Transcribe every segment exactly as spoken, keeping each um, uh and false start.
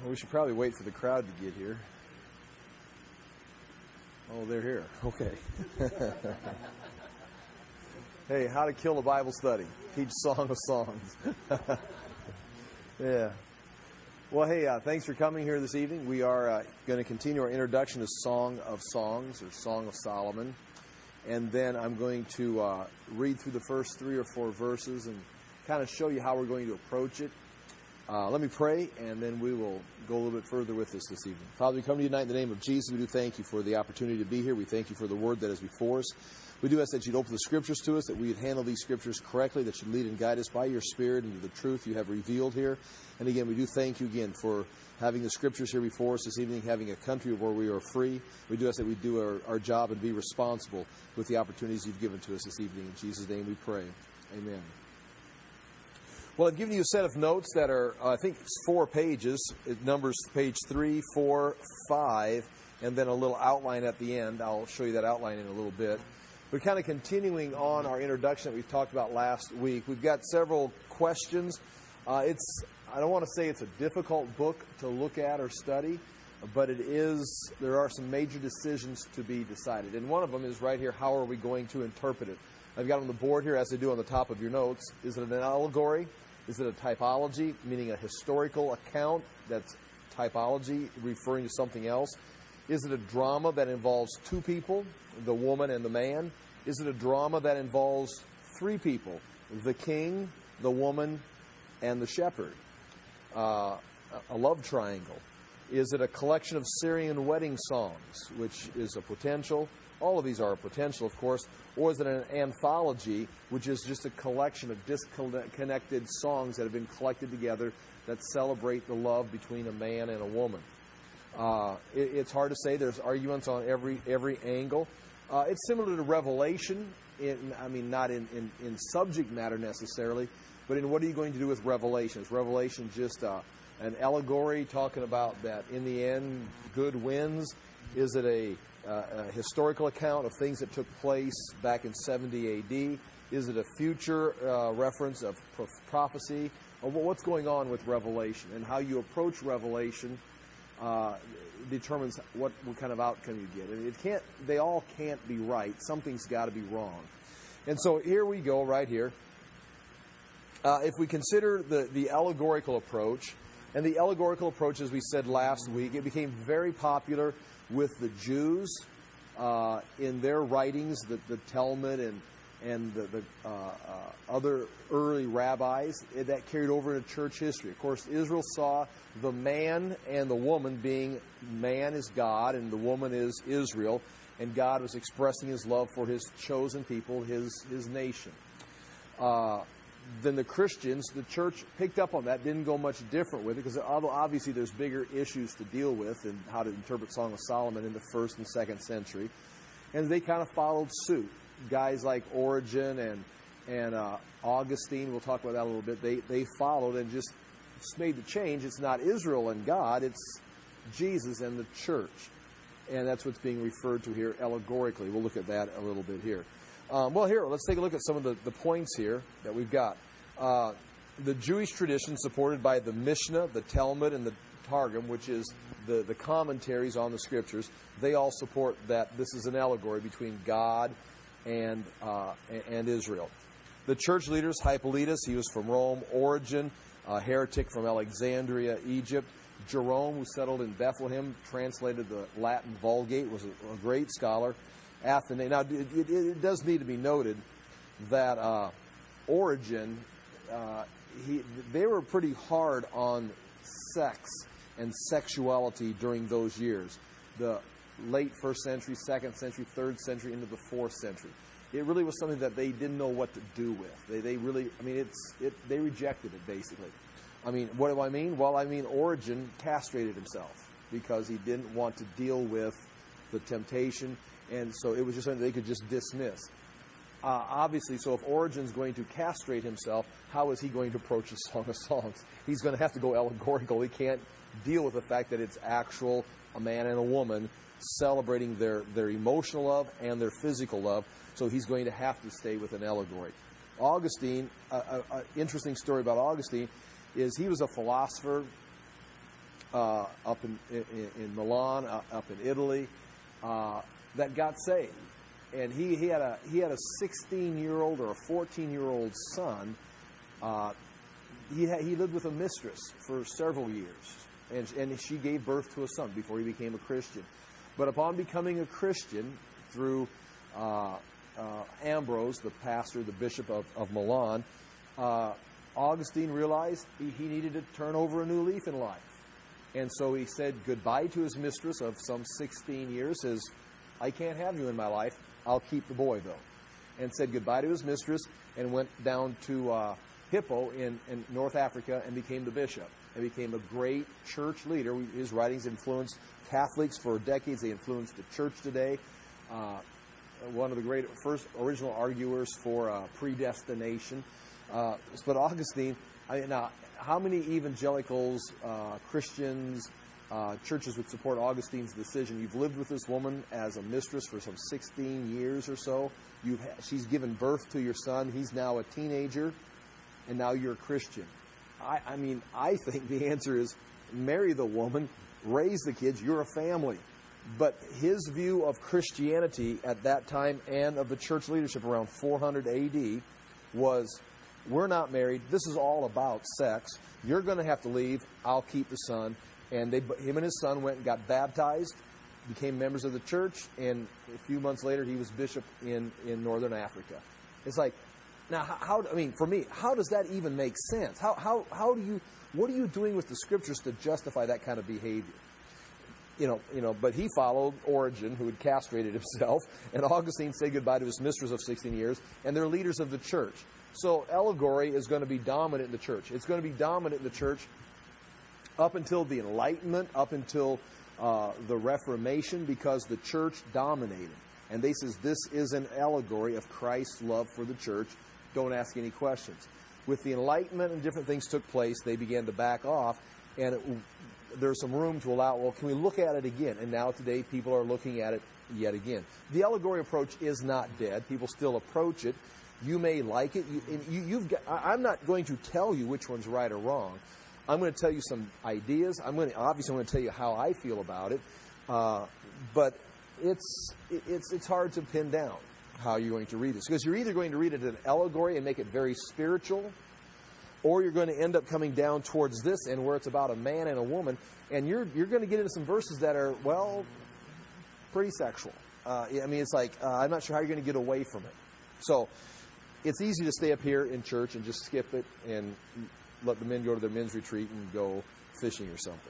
Well, we should probably wait for the crowd to get here. Oh, they're here. Okay. Hey, how to kill a Bible study. Teach Song of Songs. Yeah. Well, hey, uh, thanks for coming here this evening. We are uh, going to continue our introduction to Song of Songs, or Song of Solomon. And then I'm going to uh, read through the first three or four verses and kind of show you how we're going to approach it. Uh, let me pray, and then we will go a little bit further with this this evening. Father, we come to you tonight in the name of Jesus. We do thank you for the opportunity to be here. We thank you for the word that is before us. We do ask that you'd open the Scriptures to us, that we would handle these Scriptures correctly, that you'd lead and guide us by your Spirit into the truth you have revealed here. And again, we do thank you again for having the Scriptures here before us this evening, having a country where we are free. We do ask that we do our, our job and be responsible with the opportunities you've given to us this evening. In Jesus' name we pray. Amen. Well, I've given you a set of notes that are, uh, I think it's four pages. It numbers page three, four, five, and then a little outline at the end. I'll show you that outline in a little bit. We're kind of continuing on our introduction that we've talked about last week. We've got several questions. Uh, it's I don't want to say it's a difficult book to look at or study, but it is. There are some major decisions to be decided. And one of them is right here, how are we going to interpret it? I've got on the board here, as I do on the top of your notes, is it an allegory? Is it a typology, meaning a historical account that's typology, referring to something else? Is it a drama that involves two people, the woman and the man? Is it a drama that involves three people, the king, the woman, and the shepherd? Uh, a love triangle. Is it a collection of Syrian wedding songs, which is a potential? All of these are a potential, of course. Or is it an anthology, which is just a collection of disconnected songs that have been collected together that celebrate the love between a man and a woman? Uh, it, it's hard to say. There's arguments on every every angle. Uh, it's similar to Revelation. In, I mean, not in, in, in subject matter necessarily, but in what are you going to do with Revelation? Is Revelation just uh, an allegory talking about that in the end good wins? Is it a Uh, a historical account of things that took place back in seventy A D? Is it a future uh, reference of prophecy? Or what's going on with Revelation? And how you approach Revelation uh, determines what, what kind of outcome you get. And it can't. They all can't be right. Something's got to be wrong. And so here we go, right here. Uh, if we consider the, the allegorical approach, and the allegorical approach, as we said last week, it became very popular with the Jews uh, in their writings, the, the Talmud and and the, the uh, uh, other early rabbis. That carried over into church history. Of course, Israel saw the man and the woman being, man is God and the woman is Israel, and God was expressing His love for His chosen people, His His nation. Uh, Then the Christians, the church picked up on that, didn't go much different with it, because obviously there's bigger issues to deal with in how to interpret Song of Solomon in the first and second century. And they kind of followed suit. Guys like Origen and and uh, Augustine, we'll talk about that a little bit, they, they followed and just made the change. It's not Israel and God, it's Jesus and the church. And that's what's being referred to here allegorically. We'll look at that a little bit here. Um, well, here, let's take a look at some of the, the points here that we've got. Uh, the Jewish tradition supported by the Mishnah, the Talmud, and the Targum, which is the, the commentaries on the Scriptures, they all support that this is an allegory between God and, uh, and Israel. The church leaders, Hippolytus, he was from Rome, Origen, a heretic from Alexandria, Egypt, Jerome, who settled in Bethlehem, translated the Latin Vulgate, was a, a great scholar. Athena. Now, it, it, it does need to be noted that uh, Origen, uh, he, they were pretty hard on sex and sexuality during those years. The late first century, second century, third century, into the fourth century. It really was something that they didn't know what to do with. They, they really, I mean, it's, it, they rejected it, basically. I mean, what do I mean? Well, I mean, Origen castrated himself because he didn't want to deal with the temptation. And so it was just something they could just dismiss. Uh, obviously, so if Origen's going to castrate himself, how is he going to approach the Song of Songs? He's going to have to go allegorical. He can't deal with the fact that it's actual, a man and a woman, celebrating their, their emotional love and their physical love. So he's going to have to stay with an allegory. Augustine, an interesting story about Augustine is he was a philosopher. uh, up in, in, in Milan, uh, up in Italy, uh, that got saved. And he, he had a he had a sixteen-year-old or a fourteen-year-old son. Uh, he had, he lived with a mistress for several years, and and she gave birth to a son before he became a Christian. But upon becoming a Christian through uh, uh, Ambrose, the pastor, the bishop of, of Milan, uh, Augustine realized he, he needed to turn over a new leaf in life. And so he said goodbye to his mistress of some sixteen years, says, I can't have you in my life. I'll keep the boy, though. And said goodbye to his mistress and went down to uh, Hippo in, in North Africa and became the bishop. And became a great church leader. His writings influenced Catholics for decades. They influenced the church today. Uh, one of the great first original arguers for uh, predestination. Uh, but Augustine, I mean, now, how many evangelicals, uh, Christians, uh, churches would support Augustine's decision? You've lived with this woman as a mistress for some sixteen years or so. You've ha- she's given birth to your son. He's now a teenager, and now you're a Christian. I, I mean, I think the answer is marry the woman, raise the kids. You're a family. But his view of Christianity at that time and of the church leadership around four hundred A D was, we're not married. This is all about sex. You're going to have to leave. I'll keep the son. And they, him and his son went and got baptized, became members of the church, and a few months later he was bishop in, in northern Africa. It's like, now, how, I mean, for me, how does that even make sense? How, how, how do you, what are you doing with the scriptures to justify that kind of behavior? You know, you know, but he followed Origen, who had castrated himself, and Augustine said goodbye to his mistress of sixteen years, and they're leaders of the church. So allegory is going to be dominant in the church. It's going to be dominant in the church up until the Enlightenment, up until uh, the Reformation, because the church dominated. And they says this is an allegory of Christ's love for the church. Don't ask any questions. With the Enlightenment and different things took place, they began to back off, and it, there's some room to allow, well, can we look at it again? And now today people are looking at it yet again. The allegory approach is not dead. People still approach it. You may like it. You, and you, you've got, I'm not going to tell you which one's right or wrong. I'm going to tell you some ideas. I'm going to, obviously, I'm going to tell you how I feel about it. Uh, but it's it's it's hard to pin down how you're going to read this, because you're either going to read it as an allegory and make it very spiritual, or you're going to end up coming down towards this end where it's about a man and a woman, and you're you're going to get into some verses that are, well, pretty sexual. Uh, I mean, it's like uh, I'm not sure how you're going to get away from it. So it's easy to stay up here in church and just skip it and let the men go to their men's retreat and go fishing or something.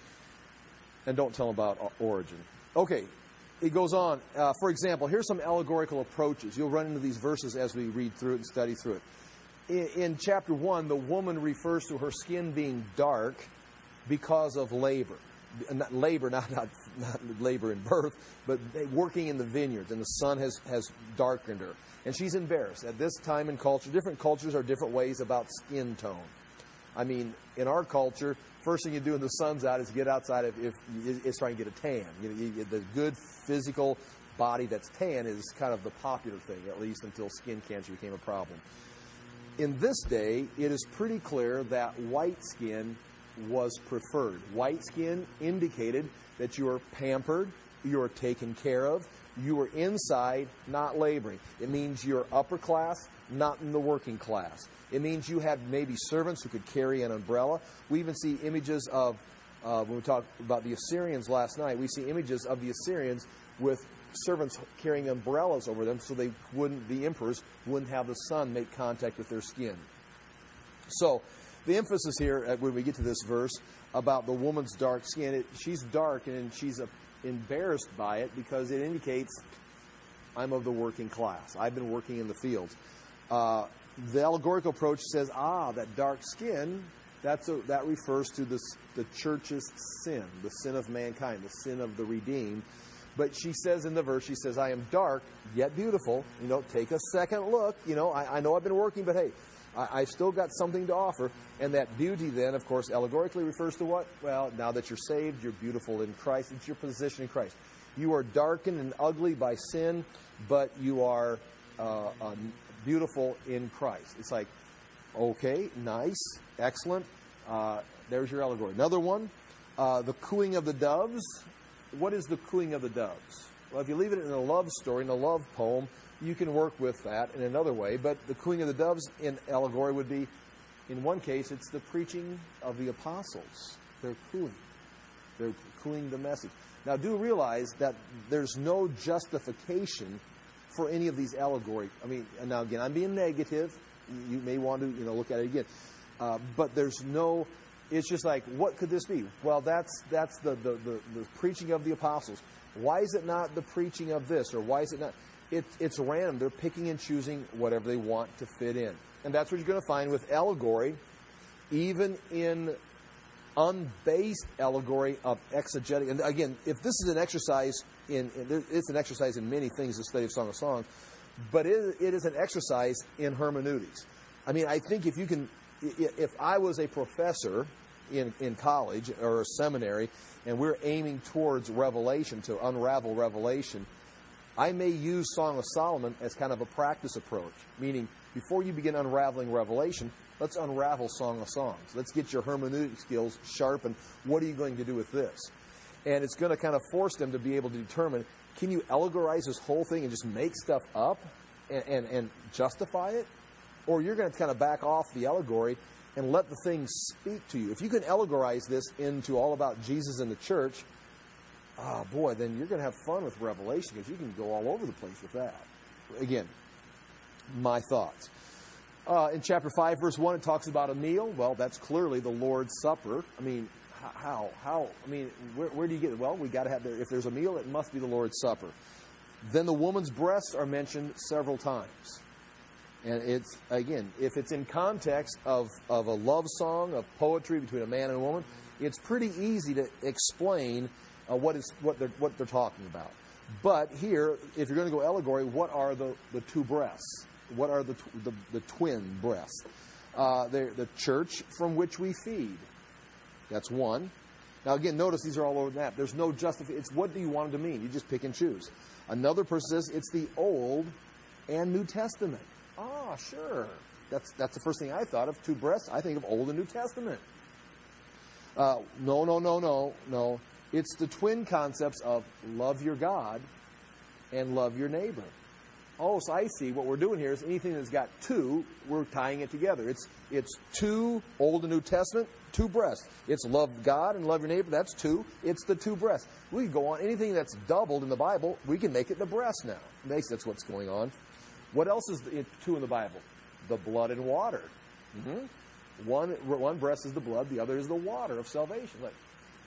And don't tell them about Origen. Okay, it goes on. Uh, for example, here's some allegorical approaches. You'll run into these verses as we read through it and study through it. In, in chapter one, the woman refers to her skin being dark because of labor. Not labor, not, not, not labor in birth, but working in the vineyards, and the sun has, has darkened her. And she's embarrassed. At this time in culture, different cultures are different ways about skin tone. I mean, in our culture, first thing you do when the sun's out is get outside if, if it's trying to get a tan. You know, you, the good physical body that's tan is kind of the popular thing, at least until skin cancer became a problem. In this day, it is pretty clear that white skin was preferred. White skin indicated that you are pampered, you are taken care of, you are inside, not laboring. It means you're upper class, not in the working class. It means you had maybe servants who could carry an umbrella. We even see images of, uh, when we talked about the Assyrians last night, we see images of the Assyrians with servants carrying umbrellas over them so they wouldn't, the emperors wouldn't have the sun make contact with their skin. So the emphasis here, when we get to this verse about the woman's dark skin, it, she's dark and she's a, embarrassed by it because it indicates I'm of the working class. I've been working in the fields. Uh, the allegorical approach says, ah, that dark skin, that's a, that refers to this, the church's sin, the sin of mankind, the sin of the redeemed. But she says in the verse, she says, I am dark, yet beautiful. You know, take a second look. You know, I, I know I've been working, but hey, I, I've still got something to offer. And that beauty then, of course, allegorically refers to what? Well, now that you're saved, you're beautiful in Christ. It's your position in Christ. You are darkened and ugly by sin, but you are uh, uh, beautiful in Christ. It's like, okay, nice, excellent. Uh, there's your allegory. Another one, Uh, the cooing of the doves. What is the cooing of the doves? Well, if you leave it in a love story, in a love poem, you can work with that in another way. But the cooing of the doves in allegory would be, in one case, it's the preaching of the apostles. They're cooing. They're cooing the message. Now, do realize that there's no justification for any of these allegory. I mean, now again, I'm being negative. You may want to, you know, look at it again. Uh, but there's no... It's just like, what could this be? Well, that's that's the, the, the, the preaching of the apostles. Why is it not the preaching of this? Or why is it not? It, it's random. They're picking and choosing whatever they want to fit in. And that's what you're going to find with allegory, even in unbased allegory of exegetic. And again, if this is an exercise in, in it's an exercise in many things, the study of Song of Songs, but it, it is an exercise in hermeneutics. I mean, I think if you can, if I was a professor in, in college or a seminary, and we're aiming towards Revelation, to unravel Revelation, I may use Song of Solomon as kind of a practice approach, meaning before you begin unraveling Revelation, let's unravel Song of Songs. Let's get your hermeneutic skills sharpened. What are you going to do with this? And it's going to kind of force them to be able to determine, can you allegorize this whole thing and just make stuff up and, and, and justify it? Or you're going to kind of back off the allegory and let the thing speak to you. If you can allegorize this into all about Jesus and the church, oh boy, then you're going to have fun with Revelation, because you can go all over the place with that. Again, my thoughts. Uh, in chapter five, verse one, it talks about a meal. Well, that's clearly the Lord's Supper. I mean, how? How? I mean, where, where do you get it? Well, we got to have, if there's a meal, it must be the Lord's Supper. Then the woman's breasts are mentioned several times. And it's, again, if it's in context of, of a love song, of poetry between a man and a woman, it's pretty easy to explain uh, what is what they're what they're talking about. But here, if you're going to go allegory, what are the, the two breasts? What are the tw- the, the twin breasts? Uh, they're the church from which we feed. That's one. Now again, notice these are all over the map. There's no justification. It's what do you want them to mean? You just pick and choose. Another person says it's the Old and New Testament. Ah, sure. That's that's the first thing I thought of. Two breasts, I think of Old and New Testament. Uh, no, no, no, no, no. It's the twin concepts of love your God and love your neighbor. Oh, so I see. What we're doing here is anything that's got two, we're tying it together. It's it's two Old and New Testament, two breasts. It's love God and love your neighbor. That's two. It's the two breasts. We can go on. Anything that's doubled in the Bible, we can make it the breast now. That's what's going on. What else is the two in the Bible? The blood and water. Mm-hmm. One one breast is the blood, the other is the water of salvation. Like,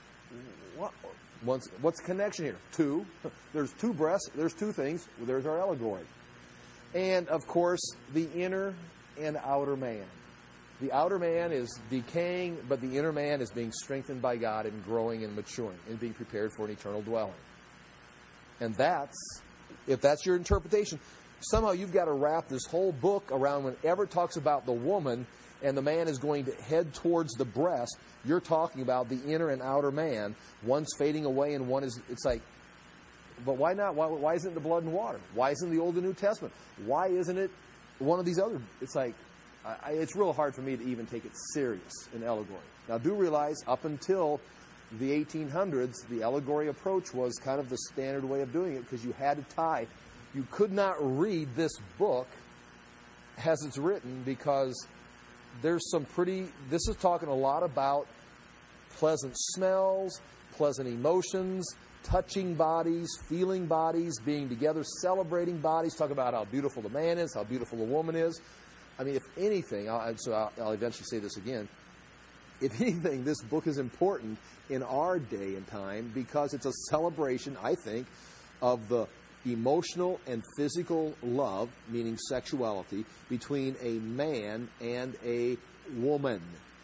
what? What's, what's the connection here? Two. There's two breasts. There's two things. Well, there's our allegory. And, of course, the inner and outer man. The outer man is decaying, but the inner man is being strengthened by God and growing and maturing and being prepared for an eternal dwelling. And that's, if that's your interpretation, somehow you've got to wrap this whole book around whenever it talks about the woman and the man is going to head towards the breast, you're talking about the inner and outer man. One's fading away and one is, it's like, but why not? Why, why isn't it the blood and water? Why isn't it the Old and New Testament? Why isn't it one of these other? It's like, I, it's real hard for me to even take it serious in allegory. Now, do realize up until the eighteen hundreds, the allegory approach was kind of the standard way of doing it, because you had to tie. You could not read this book as it's written, because there's some pretty, this is talking a lot about pleasant smells, pleasant emotions, touching bodies, feeling bodies, being together, celebrating bodies, talking about how beautiful the man is, how beautiful the woman is. I mean, if anything, I'll, so I'll, I'll eventually say this again, if anything, this book is important in our day and time, because it's a celebration, I think, of the emotional and physical love, meaning sexuality, between a man and a woman.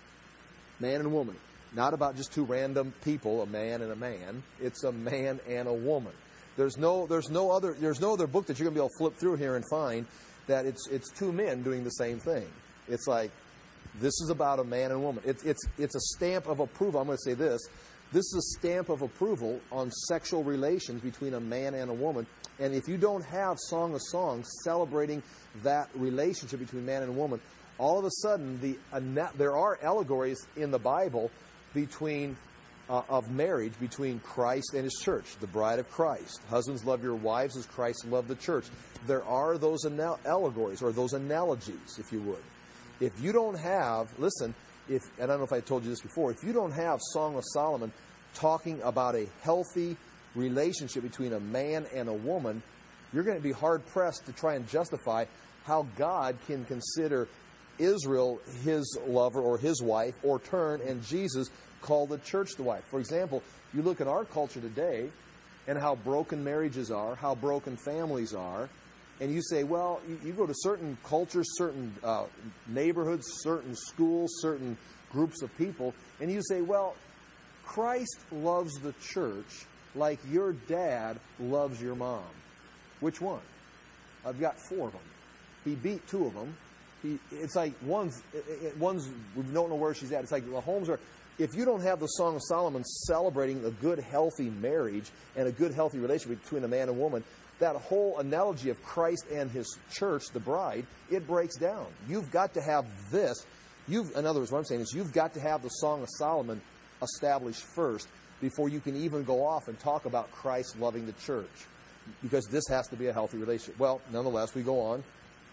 Man and woman. Not about just two random people, a man and a man. It's a man and a woman. There's no there's no other there's no other book that you're going to be able to flip through here and find that it's it's two men doing the same thing. It's like, this is about a man and a woman. It's it's it's a stamp of approval. I'm going to say this. This is a stamp of approval on sexual relations between a man and a woman. And if you don't have Song of Songs celebrating that relationship between man and woman, all of a sudden the uh, there are allegories in the Bible between uh, of marriage between Christ and his church, the bride of Christ. Husbands, love your wives as Christ loved the church. There are those anal- allegories or those analogies, if you would. If you don't have, listen, if and I don't know if I told you this before, if you don't have Song of Solomon talking about a healthy relationship between a man and a woman, you're going to be hard-pressed to try and justify how God can consider Israel his lover or his wife, or turn and Jesus call the church the wife. For example, you look at our culture today and how broken marriages are, how broken families are, and you say, well, you, you go to certain cultures, certain uh, neighborhoods, certain schools, certain groups of people, and you say, well, Christ loves the church like your dad loves your mom. Which one? I've got four of them. He beat two of them. He, it's like one's, one's, we don't know where she's at. It's like the homes are, if you don't have the Song of Solomon celebrating a good, healthy marriage and a good, healthy relationship between a man and woman, that whole analogy of Christ and his church, the bride, it breaks down. You've got to have this. You've, in other words, what I'm saying is you've got to have the Song of Solomon established first before you can even go off and talk about Christ loving the church, because this has to be a healthy relationship. Well, nonetheless, we go on.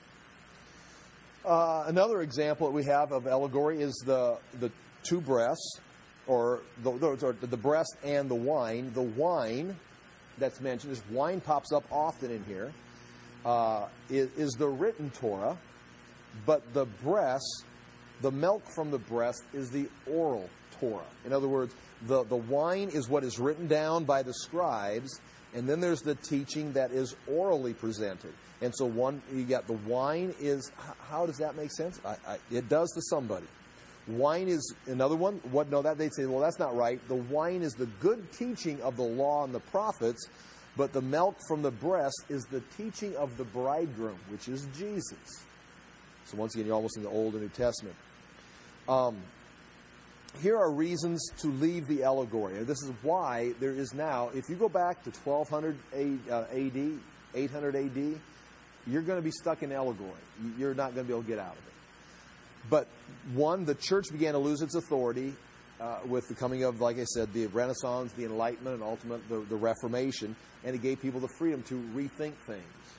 Uh, another example that we have of allegory is the the two breasts, or the, or the breast and the wine. The wine that's mentioned, this wine pops up often in here, uh, is, is the written Torah, but the breast, the milk from the breast, is the oral Torah. In other words, the, the wine is what is written down by the scribes, and then there's the teaching that is orally presented. And so one, you got the wine is, how does that make sense? I, I, it does to somebody. Wine is another one. What? No, that they'd say, well, that's not right. The wine is the good teaching of the law and the prophets, but the milk from the breast is the teaching of the bridegroom, which is Jesus. So once again, you're almost in the Old and New Testament. Um, here are reasons to leave the allegory. And this is why there is now, if you go back to twelve hundred A D, eight hundred A D, you're going to be stuck in allegory. You're not going to be able to get out of it. But one, the church began to lose its authority uh, with the coming of, like I said, the Renaissance, the Enlightenment, and ultimately the, the Reformation, and it gave people the freedom to rethink things.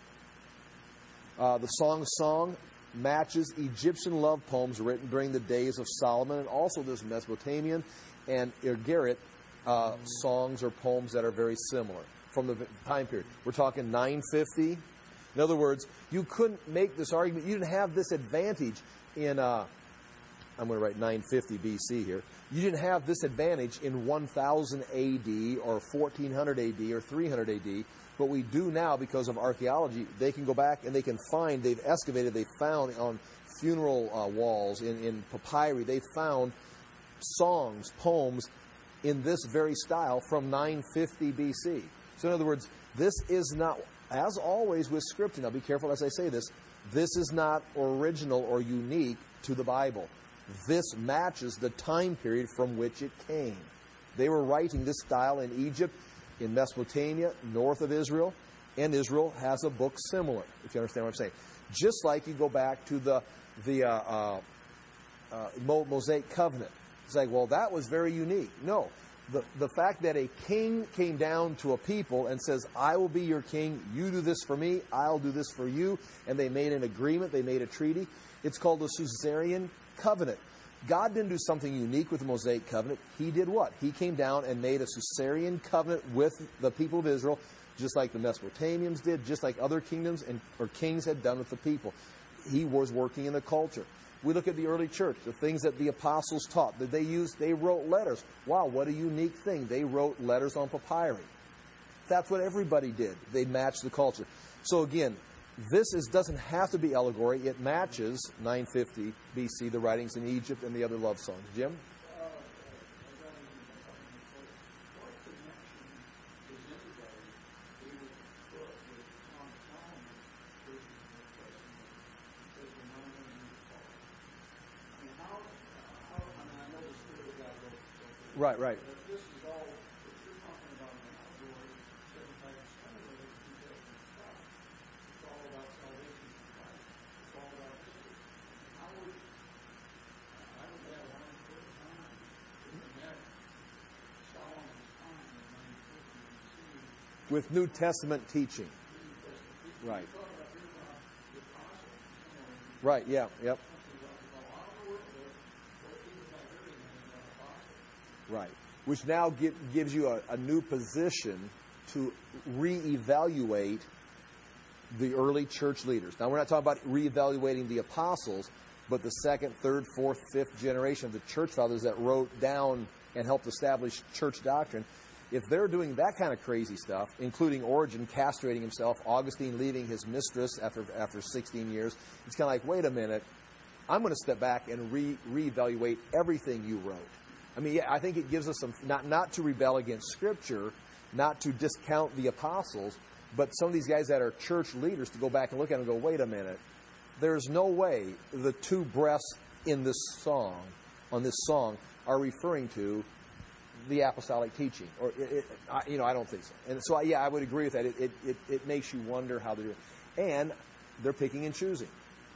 Uh, the Song of Song matches Egyptian love poems written during the days of Solomon, and also there's Mesopotamian and Igorot uh, songs or poems that are very similar from the time period. We're talking nine fifty. In other words, you couldn't make this argument. You didn't have this advantage in, uh, I'm going to write nine fifty B C here. You didn't have this advantage in one thousand A D or fourteen hundred A D or three hundred A D, but we do now because of archaeology. They can go back and they can find, they've excavated, they found on funeral uh, walls, in, in papyri, they found songs, poems in this very style from nine fifty B C. So in other words, this is not, as always with Scripture, now be careful as I say this, this is not original or unique to the Bible. This matches the time period from which it came. They were writing this style in Egypt, in Mesopotamia, north of Israel, and Israel has a book similar, if you understand what I'm saying. Just like you go back to the the uh, uh, uh, Mosaic Covenant. It's like, well, that was very unique. No. The, the fact that a king came down to a people and says, I will be your king, you do this for me, I'll do this for you, and they made an agreement, they made a treaty. It's called the Suzerain Covenant. God didn't do something unique with the Mosaic Covenant. He did what? He came down and made a Suzerain Covenant with the people of Israel, just like the Mesopotamians did, just like other kingdoms and or kings had done with the people. He was working in the culture. We look at the early church, the things that the apostles taught, that they used, they wrote letters. Wow, what a unique thing. They wrote letters on papyri. That's what everybody did. They matched the culture. So again, this is, doesn't have to be allegory. It matches nine fifty B C, the writings in Egypt and the other love songs. Jim? Right, right. This is all that you're talking about in the allegory, seventy-five percent of it is New Testament stuff. It's all about salvation in Christ. It's all about history. How would, I would have one foot of time to connect with New Testament teaching. Right. Right, yeah, yep. Right. Which now give, gives you a, a new position to reevaluate the early church leaders. Now, we're not talking about reevaluating the apostles, but the second, third, fourth, fifth generation of the church fathers that wrote down and helped establish church doctrine. If they're doing that kind of crazy stuff, including Origen castrating himself, Augustine leaving his mistress after after sixteen years, it's kind of like, wait a minute, I'm going to step back and re reevaluate everything you wrote. I mean, yeah, I think it gives us some, not, not to rebel against Scripture, not to discount the apostles, but some of these guys that are church leaders to go back and look at them and go, wait a minute, there's no way the two breaths in this song, on this song, are referring to the apostolic teaching. Or, it, it, I, you know, I don't think so. And so, yeah, I would agree with that. It, it, it, it makes you wonder how they're doing. And they're picking and choosing.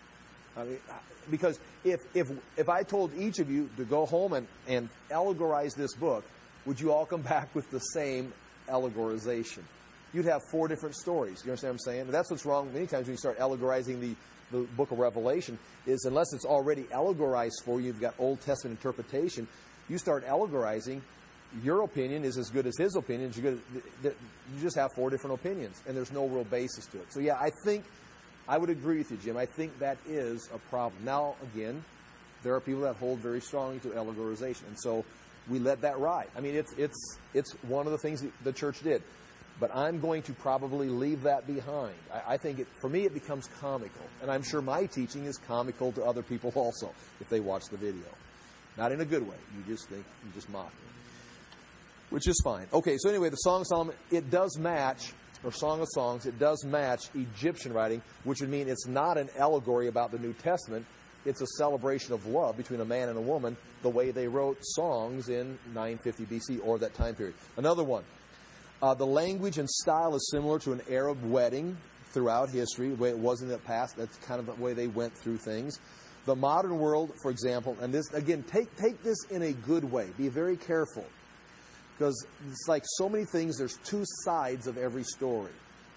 I mean, because if if if I told each of you to go home and, and allegorize this book, would you all come back with the same allegorization? You'd have four different stories. You understand what I'm saying? And that's what's wrong many times when you start allegorizing the, the book of Revelation, is unless it's already allegorized for you, you've got Old Testament interpretation, you start allegorizing, your opinion is as good as his opinion. You're good, you just have four different opinions, and there's no real basis to it. So, yeah, I think I would agree with you, Jim. I think that is a problem. Now, again, there are people that hold very strongly to allegorization, and so we let that ride. I mean, it's it's it's one of the things that the church did. But I'm going to probably leave that behind. I, I think, it, for me, it becomes comical. And I'm sure my teaching is comical to other people also, if they watch the video. Not in a good way. You just think, you just mock me. Which is fine. Okay, so anyway, the Song of Solomon, it does match, or Song of Songs, it does match Egyptian writing, which would mean it's not an allegory about the New Testament. It's a celebration of love between a man and a woman, the way they wrote songs in nine fifty B C or that time period. Another one. Uh, the language and style is similar to an Arab wedding throughout history, the way it was in the past. That's kind of the way they went through things. The modern world, for example, and this, again, take, take this in a good way. Be very careful. Because it's like so many things, there's two sides of every story.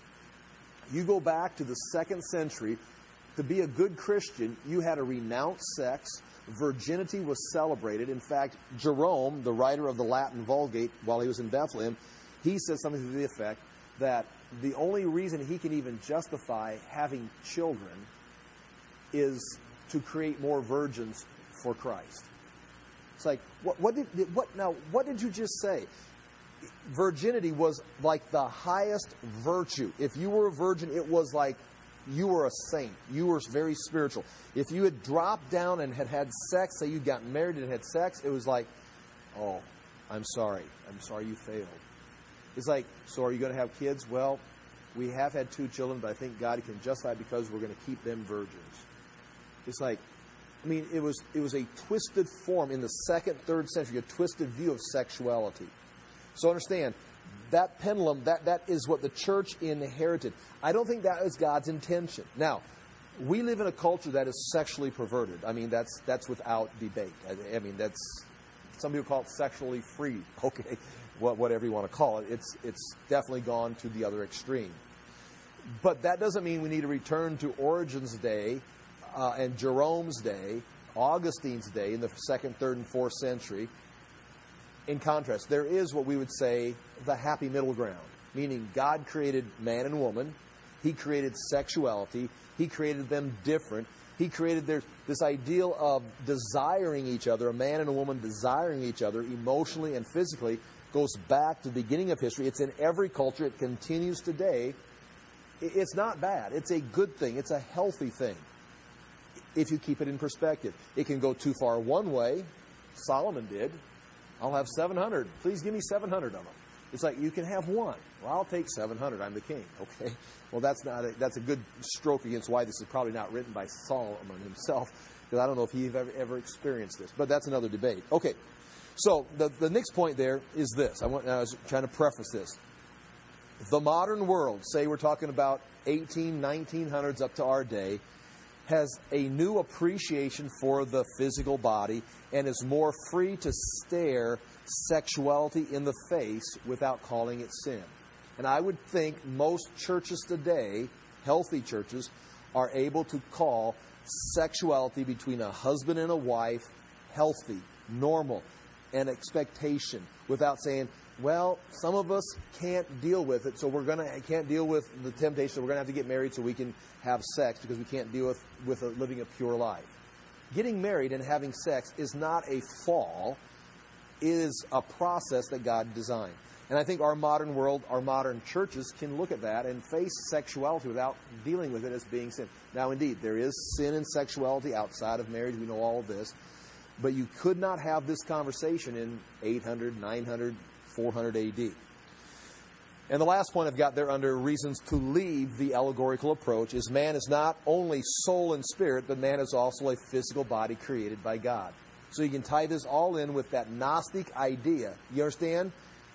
You go back to the second century, to be a good Christian, you had to renounce sex. Virginity was celebrated. In fact, Jerome, the writer of the Latin Vulgate, while he was in Bethlehem, he said something to the effect that the only reason he can even justify having children is to create more virgins for Christ. It's like, what, what did what now? What did you just say? Virginity was like the highest virtue. If you were a virgin, it was like you were a saint. You were very spiritual. If you had dropped down and had had sex, say you got married and had sex, it was like, oh, I'm sorry. I'm sorry you failed. It's like, so are you going to have kids? Well, we have had two children, but I think God can justify it because we're going to keep them virgins. It's like, I mean, it was it was a twisted form in the second, third century, a twisted view of sexuality. So understand, that pendulum, that, that is what the church inherited. I don't think that is God's intention. Now, we live in a culture that is sexually perverted. I mean, that's that's without debate. I, I mean, that's, some people call it sexually free. Okay, whatever you want to call it. It's it's definitely gone to the other extreme. But that doesn't mean we need to return to Origen's day uh, and Jerome's day, Augustine's day in the second, third, and fourth century. In contrast, there is what we would say the happy middle ground, meaning God created man and woman. He created sexuality. He created them different. He created their, this ideal of desiring each other, a man and a woman desiring each other emotionally and physically, goes back to the beginning of history. It's in every culture. It continues today. It's not bad. It's a good thing. It's a healthy thing if you keep it in perspective. It can go too far one way. Solomon did. I'll have seven hundred. Please give me seven hundred of them. It's like, you can have one. Well, I'll take seven hundred. I'm the king. Okay. Well, that's not a, that's a good stroke against why this is probably not written by Solomon himself, because I don't know if he ever, ever experienced this. But that's another debate. Okay. So the, the next point there is this. I, want, I was trying to preface this. The modern world, say we're talking about eighteen, nineteen hundreds up to our day, has a new appreciation for the physical body and is more free to stare sexuality in the face without calling it sin. And I would think most churches today, healthy churches, are able to call sexuality between a husband and a wife healthy, normal, and expectation, without saying, well, some of us can't deal with it, so we're gonna can't deal with the temptation, so we're gonna have to get married so we can have sex because we can't deal with with a, living a pure life. Getting married and having sex is not a fall; it is a process that God designed. And I think our modern world, our modern churches can look at that and face sexuality without dealing with it as being sin. Now, indeed, there is sin and sexuality outside of marriage. We know all of this. But you could not have this conversation in eight hundred, nine hundred, four hundred A D. And the last point I've got there under reasons to leave the allegorical approach is man is not only soul and spirit, but man is also a physical body created by God. So you can tie this all in with that Gnostic idea. You understand?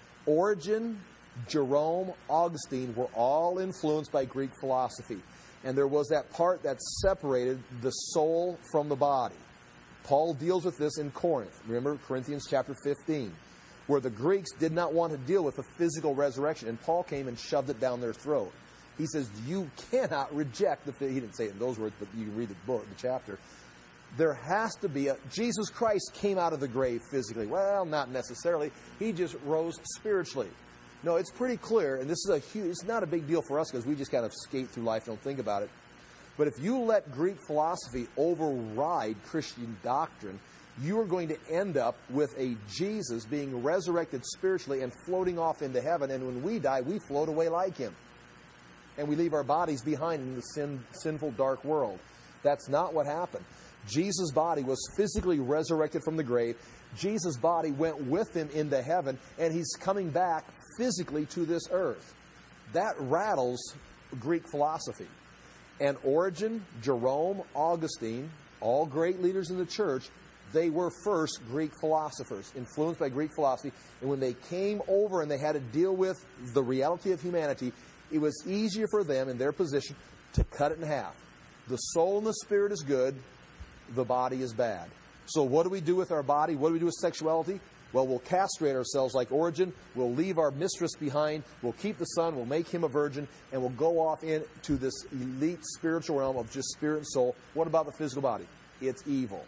Origen, Jerome, Augustine were all influenced by Greek philosophy. And there was that part that separated the soul from the body. Paul deals with this in Corinth. Remember Corinthians chapter fifteen, where the Greeks did not want to deal with a physical resurrection, and Paul came and shoved it down their throat. He says, you cannot reject the... He didn't say it in those words, but you can read the book, the chapter. There has to be a... Jesus Christ came out of the grave physically. Well, not necessarily. He just rose spiritually. No, it's pretty clear, and this is a huge... It's not a big deal for us because we just kind of skate through life and don't think about it. But if you let Greek philosophy override Christian doctrine, you are going to end up with a Jesus being resurrected spiritually and floating off into heaven. And when we die, we float away like him. And we leave our bodies behind in the sin, sinful, dark world. That's not what happened. Jesus' body was physically resurrected from the grave. Jesus' body went with him into heaven, and he's coming back physically to this earth. That rattles Greek philosophy. And Origen, Jerome, Augustine, all great leaders in the church, they were first Greek philosophers, influenced by Greek philosophy. And when they came over and they had to deal with the reality of humanity, it was easier for them in their position to cut it in half. The soul and the spirit is good, the body is bad. So what do we do with our body? What do we do with sexuality? Well, we'll castrate ourselves like Origen. We'll leave our mistress behind. We'll keep the son. We'll make him a virgin. And we'll go off into this elite spiritual realm of just spirit and soul. What about the physical body? It's evil.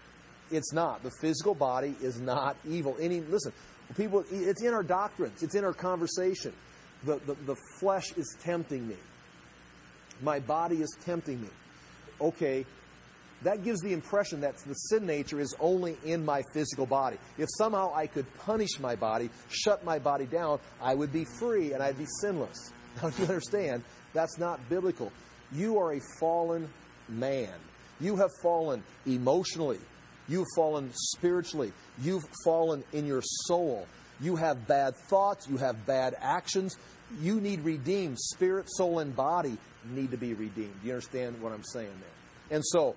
It's not. The physical body is not evil. Any, listen, people, it's in our doctrines. It's in our conversation. The, the, the flesh is tempting me. My body is tempting me. Okay. That gives the impression that the sin nature is only in my physical body. If somehow I could punish my body, shut my body down, I would be free and I'd be sinless. Now, you understand, that's not biblical. You are a fallen man. You have fallen emotionally. You've fallen spiritually. You've fallen in your soul. You have bad thoughts. You have bad actions. You need redeemed. Spirit, soul, and body need to be redeemed. Do you understand what I'm saying there? And so,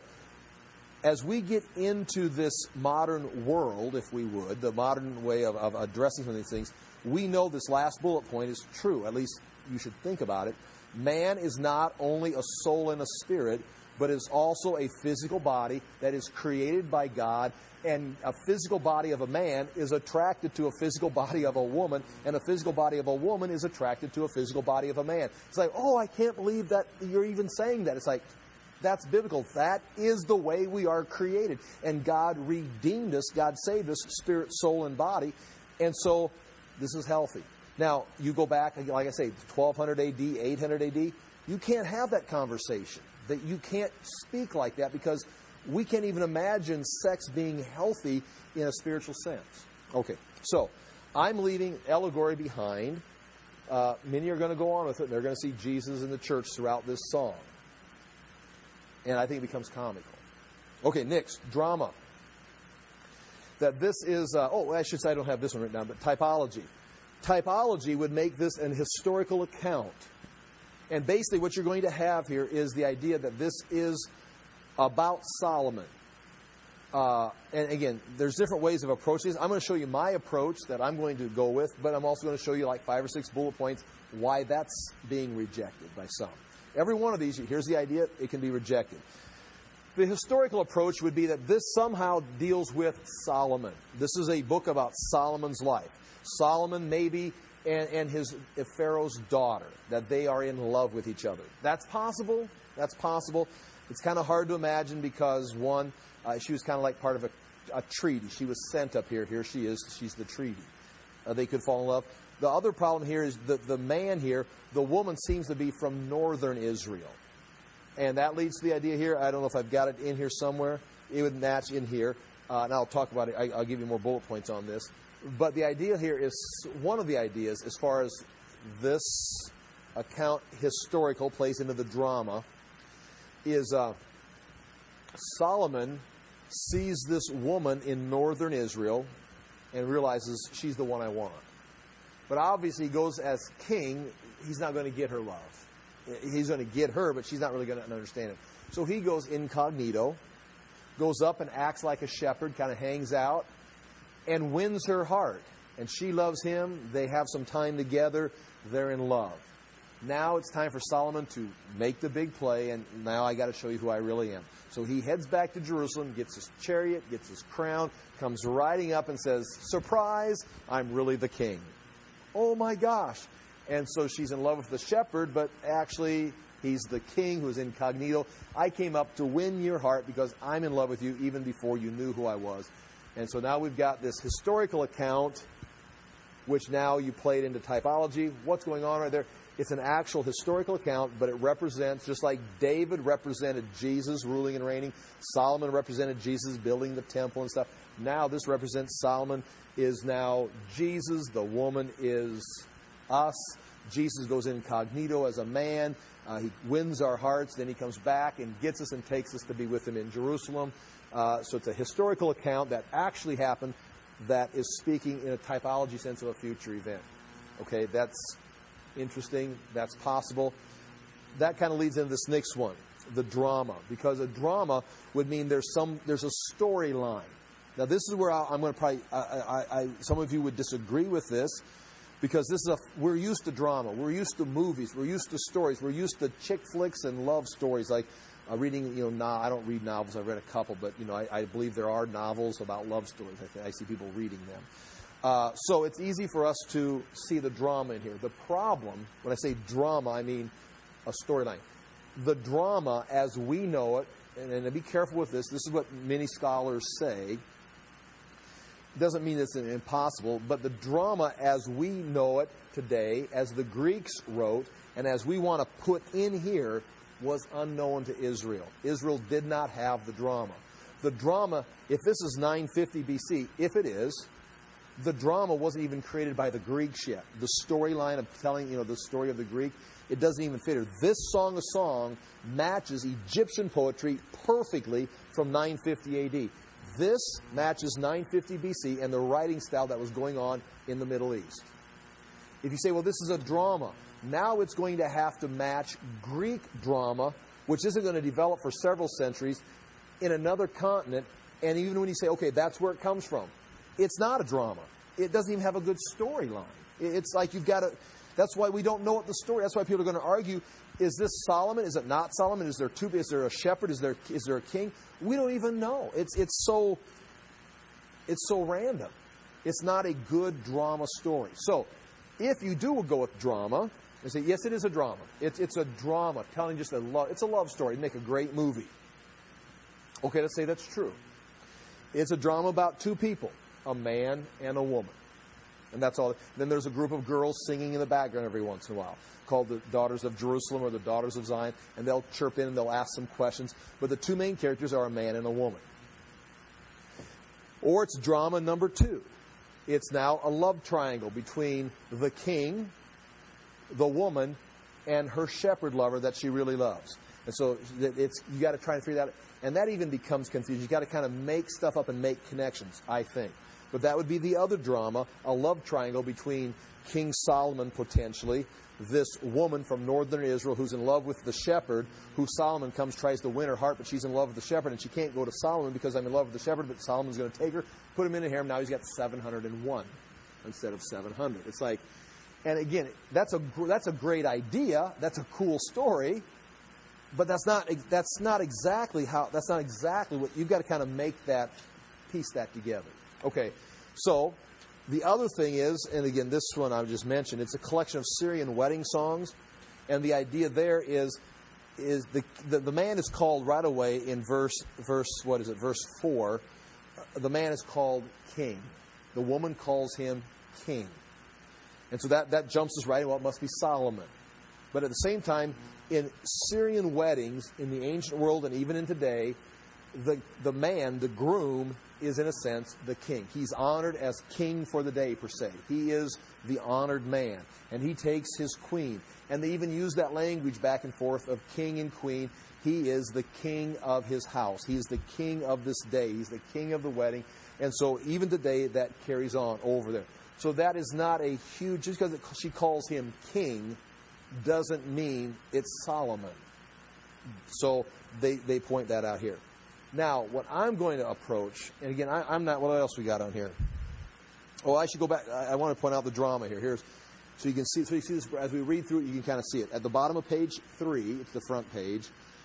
as we get into this modern world, if we would, the modern way of, of addressing some of these things, we know this last bullet point is true. At least you should think about it. Man is not only a soul and a spirit, but is also a physical body that is created by God. And a physical body of a man is attracted to a physical body of a woman, and a physical body of a woman is attracted to a physical body of a man. It's like, oh, I can't believe that you're even saying that. It's like, that's biblical. That is the way we are created. And God redeemed us. God saved us, spirit, soul, and body. And so this is healthy. Now, you go back, like I say, twelve hundred A D, eight hundred A D. You can't have that conversation. That you can't speak like that because we can't even imagine sex being healthy in a spiritual sense. Okay, so I'm leaving allegory behind. Uh, many are going to go on with it. They're going to see Jesus in the church throughout this song. And I think it becomes comical. Okay, next, drama. That this is, uh, oh, I should say I don't have this one written down, but typology. Typology would make this an historical account. And basically what you're going to have here is the idea that this is about Solomon. Uh, and again, there's different ways of approaching this. I'm going to show you my approach that I'm going to go with, but I'm also going to show you like five or six bullet points why that's being rejected by some. Every one of these, here's the idea, it can be rejected. The historical approach would be that this somehow deals with Solomon. This is a book about Solomon's life. Solomon maybe and, and his Pharaoh's daughter, that they are in love with each other. That's possible. That's possible. It's kind of hard to imagine because, one, uh, she was kind of like part of a, a treaty. She was sent up here. Here she is. She's the treaty. Uh, they could fall in love. The other problem here is that the man here, the woman seems to be from northern Israel. And that leads to the idea here. I don't know if I've got it in here somewhere. It would match in here. Uh, and I'll talk about it. I, I'll give you more bullet points on this. But the idea here is, one of the ideas, as far as this account historical plays into the drama, is uh, Solomon sees this woman in northern Israel and realizes she's the one I want. But obviously he goes as king, he's not going to get her love. He's going to get her, but she's not really going to understand it. So he goes incognito, goes up and acts like a shepherd, kind of hangs out, and wins her heart. And she loves him. They have some time together. They're in love. Now it's time for Solomon to make the big play, and now I got to show you who I really am. So he heads back to Jerusalem, gets his chariot, gets his crown, comes riding up and says, surprise, I'm really the king. Oh my gosh. And so she's in love with the shepherd, but actually he's the king who's incognito. I came up to win your heart because I'm in love with you even before you knew who I was. And so now we've got this historical account, which now you played into typology. What's going on right there? It's an actual historical account, but it represents, just like David represented Jesus ruling and reigning, Solomon represented Jesus building the temple and stuff. Now this represents Solomon is now Jesus, the woman is us. Jesus goes incognito as a man. Uh, he wins our hearts. Then he comes back and gets us and takes us to be with him in Jerusalem. Uh, so it's a historical account that actually happened that is speaking in a typology sense of a future event. Okay, that's interesting. That's possible. That kind of leads into this next one, the drama, because a drama would mean there's some there's a storyline. Now this is where I, I'm going to probably I, I, I, some of you would disagree with this, because this is a we're used to drama, we're used to movies, we're used to stories, we're used to chick flicks and love stories. Like uh, reading, you know, no, I don't read novels. I've read a couple, but you know, I, I believe there are novels about love stories. I, I see people reading them. Uh, so it's easy for us to see the drama in here. The problem, when I say drama, I mean a storyline. The drama, as we know it, and, and be careful with this, this is what many scholars say, doesn't mean it's impossible, but the drama as we know it today, as the Greeks wrote, and as we want to put in here, was unknown to Israel. Israel did not have the drama. The drama, if this is nine fifty B C, if it is, the drama wasn't even created by the Greeks yet. The storyline of telling, you know, the story of the Greek, it doesn't even fit here. This Song of Song matches Egyptian poetry perfectly from nine fifty A D. This matches nine fifty B C and the writing style that was going on in the Middle East. If you say, well, this is a drama, now it's going to have to match Greek drama, which isn't going to develop for several centuries in another continent. And even when you say, okay, that's where it comes from, it's not a drama. It doesn't even have a good storyline. It's like you've got to... That's why we don't know what the story... That's why people are going to argue, is this Solomon? Is it not Solomon? Is there two? Is there a shepherd? Is there is there a king? We don't even know. It's it's so it's so random. It's not a good drama story. So, if you do go with drama, and say, yes, it is a drama. It's it's a drama telling just a love... It's a love story. It'd make a great movie. Okay, let's say that's true. It's a drama about two people, a man and a woman. And that's all. Then there's a group of girls singing in the background every once in a while, called the Daughters of Jerusalem or the Daughters of Zion, and they'll chirp in and they'll ask some questions. But the two main characters are a man and a woman. Or it's drama number two. It's now a love triangle between the king, the woman, and her shepherd lover that she really loves. And so it's you got to try and figure that out. And that even becomes confusing. You've got to kind of make stuff up and make connections, I think. But that would be the other drama, a love triangle between King Solomon, potentially, this woman from northern Israel who's in love with the shepherd, who Solomon comes, tries to win her heart, but she's in love with the shepherd, and she can't go to Solomon because I'm in love with the shepherd, but Solomon's going to take her, put him in a harem. Now he's got seven hundred one instead of seven hundred. It's like, and again, that's a that's a great idea. That's a cool story. But that's not that's not exactly how that's not exactly what you've got to kind of make that piece that together. Okay, so The other thing is, and again, this one I just mentioned, it's a collection of Syrian wedding songs. And the idea there is, is the, the, the man is called right away in verse, verse, what is it, verse four. The man is called king. The woman calls him king. And so that, that jumps us right in, well, it must be Solomon. But at the same time, in Syrian weddings, in the ancient world and even in today, the, the man, the groom, is in a sense the king. He's honored as king for the day, per se. He is the honored man. And he takes his queen. And they even use that language back and forth of king and queen. He is the king of his house. He is the king of this day. He's the king of the wedding. And so even today, that carries on over there. So that is not a huge, just because she calls him king doesn't mean it's Solomon. So they, they point that out here. Now, what I'm going to approach, and again, I, I'm not, what else we got on here? Oh, I should go back. I, I want to point out the drama here. Here's, so you can see, so you see this, as we read through it, you can kind of see it. At the bottom of page three, it's the front page,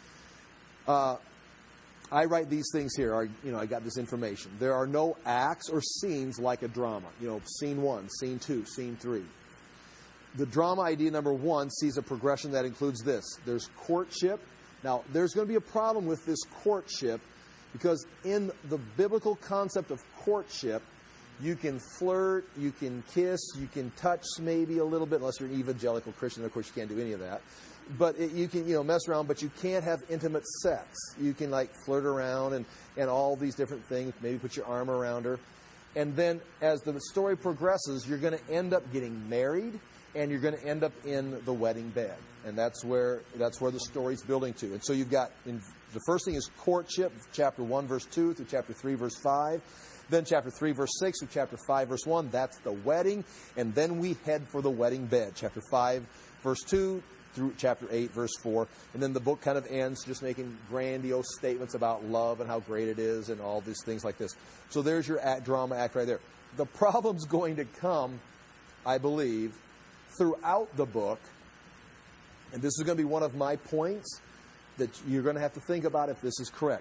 uh, I write these things here. Are, you know, I got this information. There are no acts or scenes like a drama. You know, scene one, scene two, scene three. The drama idea number one sees a progression that includes this. There's courtship. Now, there's going to be a problem with this courtship because in the biblical concept of courtship, you can flirt, you can kiss, you can touch maybe a little bit, unless you're an evangelical Christian. Of course, you can't do any of that. But it, you can, you know, mess around, but you can't have intimate sex. You can, like, flirt around and, and all these different things, maybe put your arm around her. And then as the story progresses, you're going to end up getting married, and you're going to end up in the wedding bed. And that's where that's where the story's building to. And so you've got, in, the first thing is courtship, chapter one, verse two, through chapter three, verse five. Then chapter three, verse six, through chapter five, verse one. That's the wedding. And then we head for the wedding bed. Chapter five, verse two, through chapter eight, verse four. And then the book kind of ends just making grandiose statements about love and how great it is and all these things like this. So there's your act, drama act right there. The problem's going to come, I believe, throughout the book, and this is going to be one of my points that you're going to have to think about if this is correct,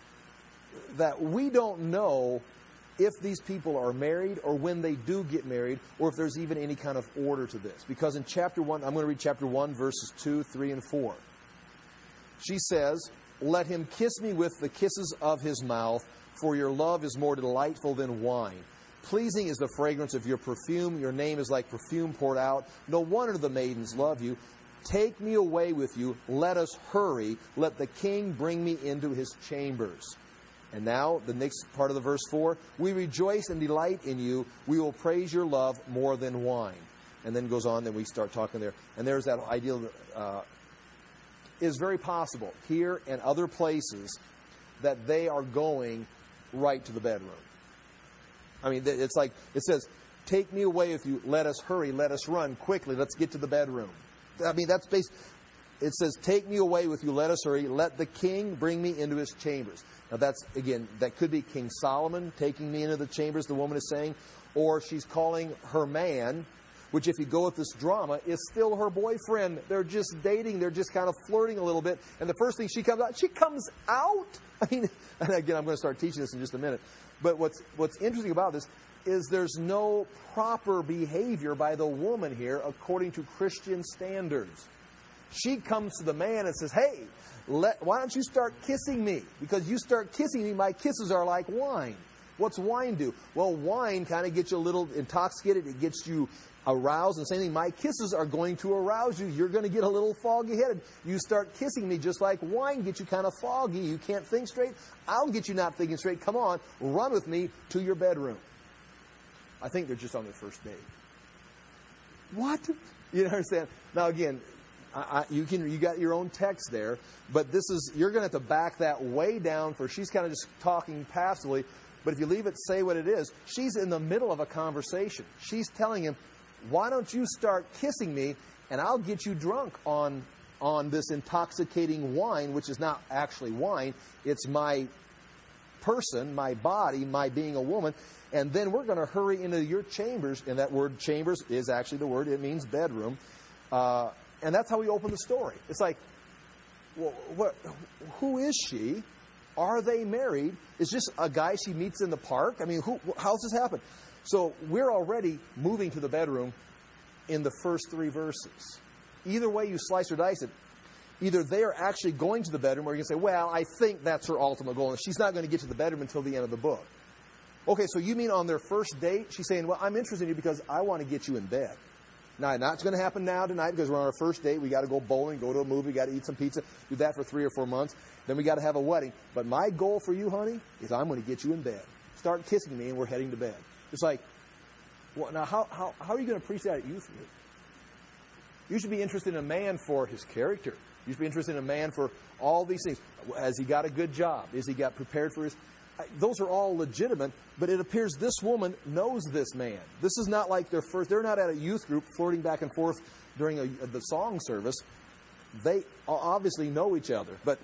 that we don't know if these people are married or when they do get married or if there's even any kind of order to this. Because in chapter one, I'm going to read chapter one, verses two, three, and four. She says, "Let him kiss me with the kisses of his mouth, for your love is more delightful than wine. Pleasing is the fragrance of your perfume. Your name is like perfume poured out. No wonder the maidens love you. Take me away with you. Let us hurry. Let the king bring me into his chambers." And now, the next part of the verse four, "We rejoice and delight in you. We will praise your love more than wine." And then goes on, then we start talking there. And there's that ideal that uh, is very possible here and other places that they are going right to the bedroom. I mean, it's like, it says, "Take me away with you. Let us hurry. Let us run quickly. Let's get to the bedroom." I mean, that's based. It says, "Take me away with you. Let us hurry. Let the king bring me into his chambers." Now, that's, again, that could be King Solomon taking me into the chambers, the woman is saying. Or she's calling her man, which, if you go with this drama, is still her boyfriend. They're just dating. They're just kind of flirting a little bit. And the first thing she comes out, she comes out. I mean, and again, I'm going to start teaching this in just a minute. But what's what's interesting about this is there's no proper behavior by the woman here according to Christian standards. She comes to the man and says, "Hey, let, why don't you start kissing me? Because you start kissing me, my kisses are like wine." What's wine do? Well, wine kind of gets you a little intoxicated. It gets you aroused. And same thing, my kisses are going to arouse you. You're going to get a little foggy-headed. You start kissing me just like wine gets you kind of foggy. You can't think straight. I'll get you not thinking straight. Come on, run with me to your bedroom. I think they're just on their first date. What? You understand? Now, again, I, I, you can you got your own text there, but this is you're going to have to back that way down for she's kind of just talking passively. But if you leave it, say what it is, she's in the middle of a conversation. She's telling him, "Why don't you start kissing me, and I'll get you drunk on on this intoxicating wine," which is not actually wine. It's my person, my body, my being a woman. And then we're going to hurry into your chambers. And that word chambers is actually the word. It means bedroom. Uh, and that's how we open the story. It's like, well, what, who is she? Are they married? Is this a guy she meets in the park? I mean, who, how's this happen? So we're already moving to the bedroom in the first three verses. Either way you slice or dice it, either they are actually going to the bedroom, or you can say, well, I think that's her ultimate goal, and she's not going to get to the bedroom until the end of the book. Okay, so you mean on their first date, she's saying, well, I'm interested in you because I want to get you in bed. Now, not going to happen now tonight because we're on our first date. We got to go bowling, go to a movie, got to eat some pizza, do that for three or four months. Then we got to have a wedding. But my goal for you, honey, is I'm going to get you in bed. Start kissing me, and we're heading to bed. It's like, well, now how how, how are you going to preach that at youth group? You should be interested in a man for his character. You should be interested in a man for all these things. Has he got a good job? Is he got prepared for his... Those are all legitimate, but it appears this woman knows this man. This is not like their first... They're not at a youth group flirting back and forth during a, the song service. They obviously know each other, but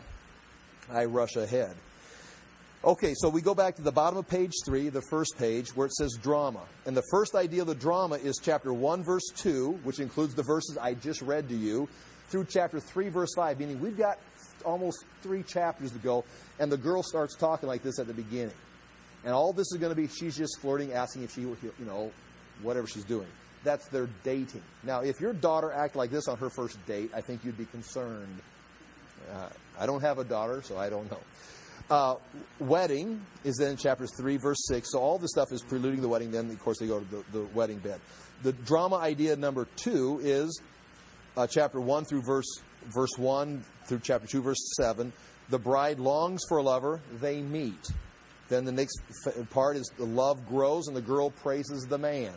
I rush ahead. Okay, so we go back to the bottom of page three, the first page, where it says drama. And the first idea of the drama is chapter one, verse two, which includes the verses I just read to you, through chapter three, verse five, meaning we've got almost three chapters to go, and the girl starts talking like this at the beginning. And all this is going to be, she's just flirting, asking if she, you know, whatever she's doing. That's their dating. Now, if your daughter acted like this on her first date, I think you'd be concerned. Uh, I don't have a daughter, so I don't know. Uh, wedding is then chapters three, verse six. So all this stuff is preluding the wedding. Then, of course, they go to the, the wedding bed. The drama idea number two is uh, chapter one through verse verse one through chapter two, verse seven. The bride longs for a lover. They meet. Then the next part is the love grows and the girl praises the man.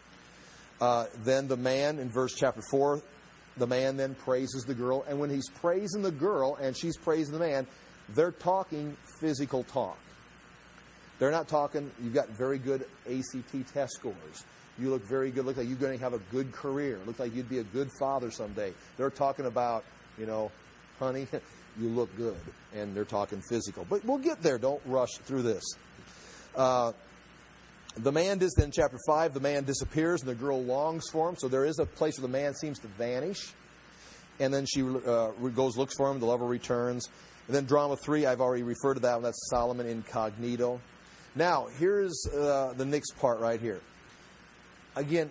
Uh, then the man in verse chapter four, the man then praises the girl. And when he's praising the girl and she's praising the man, they're talking physical talk. They're not talking, you've got very good A C T test scores. You look very good. Look like you're going to have a good career. Look like you'd be a good father someday. They're talking about, you know, honey, you look good. And they're talking physical. But we'll get there. Don't rush through this. Uh, the man is then chapter five. The man disappears and the girl longs for him. So there is a place where the man seems to vanish. And then she uh, goes, looks for him. The lover returns. And then drama three, I've already referred to that one. That's Solomon Incognito. Now, here's uh, the next part right here. Again,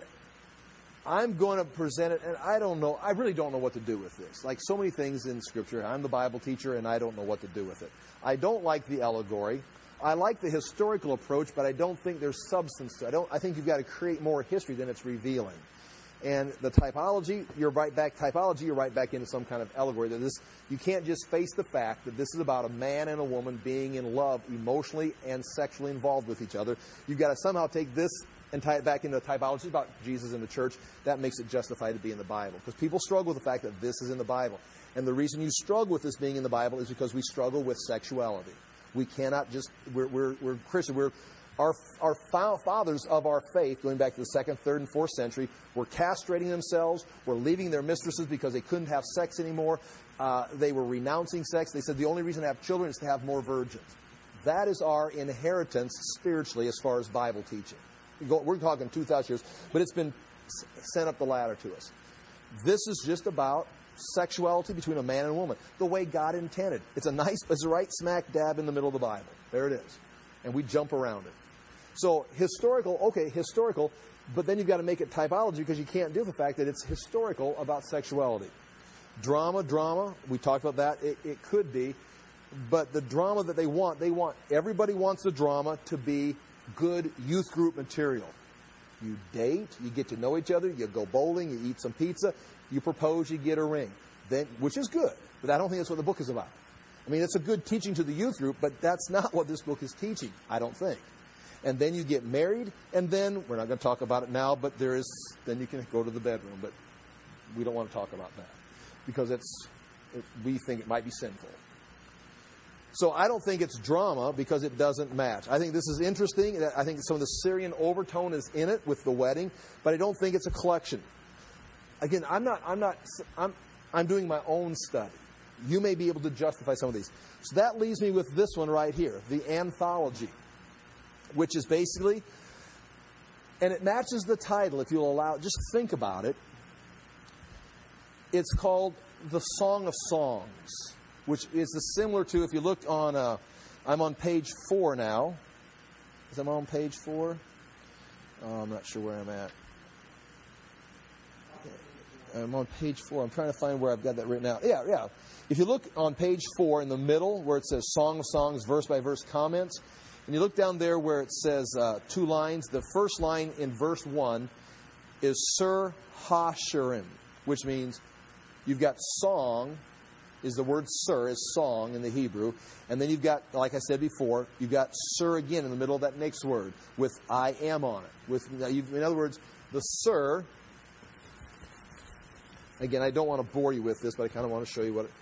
I'm going to present it, and I don't know, I really don't know what to do with this. Like so many things in Scripture, I'm the Bible teacher, and I don't know what to do with it. I don't like the allegory. I like the historical approach, but I don't think there's substance to it. I don't. I think you've got to create more history than it's revealing. And the typology, you're right back, typology, you're right back into some kind of allegory. That this, you can't just face the fact that this is about a man and a woman being in love, emotionally and sexually involved with each other. You've got to somehow take this and tie it back into typology about Jesus and the church. That makes it justified to be in the Bible. Because people struggle with the fact that this is in the Bible. And the reason you struggle with this being in the Bible is because we struggle with sexuality. We cannot just, we're, we're, we're Christian, we're, Our, our fathers of our faith, going back to the second, third, and fourth century, were castrating themselves, were leaving their mistresses because they couldn't have sex anymore. Uh, they were renouncing sex. They said the only reason to have children is to have more virgins. That is our inheritance spiritually as far as Bible teaching. We're talking two thousand years, but it's been sent up the ladder to us. This is just about sexuality between a man and a woman, the way God intended. It's a nice, it's right smack dab in the middle of the Bible. There it is. And we jump around it. So historical, okay, historical, but then you've got to make it typology because you can't deal with the fact that it's historical about sexuality. Drama, drama, we talked about that. It, it could be, but the drama that they want, they want, everybody wants the drama to be good youth group material. You date, you get to know each other, you go bowling, you eat some pizza, you propose, you get a ring, then, which is good, but I don't think that's what the book is about. I mean, it's a good teaching to the youth group, but that's not what this book is teaching, I don't think. And then you get married, and then, we're not going to talk about it now, but there is, then you can go to the bedroom, but we don't want to talk about that because it's, it, we think it might be sinful. So I don't think it's drama because it doesn't match. I think this is interesting. I think some of the Syrian overtone is in it with the wedding, but I don't think it's a collection. Again, I'm not, I'm not, I'm, I'm doing my own study. You may be able to justify some of these. So that leaves me with this one right here, the anthology, which is basically, and it matches the title if you'll allow, just think about it. It's called The Song of Songs, which is similar to, if you looked on, uh, I'm on page four now. Is I'm on page four? Oh, I'm not sure where I'm at. I'm on page four. I'm trying to find where I've got that written out. Yeah, yeah. If you look on page four in the middle where it says Song of Songs, verse by verse comments, and you look down there where it says uh, two lines, the first line in verse one is Sir Ha-Shurim, which means you've got song, is the word sir, is song in the Hebrew. And then you've got, like I said before, you've got sir again in the middle of that next word with I am on it. With, in other words, the sir, again, I don't want to bore you with this, but I kind of want to show you what it,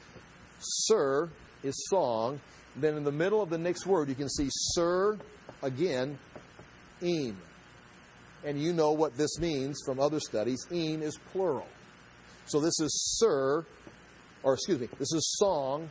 sir is song. Then in the middle of the next word, you can see sir, again, im. And you know what this means from other studies. Im is plural. So this is sir, or excuse me, this is song,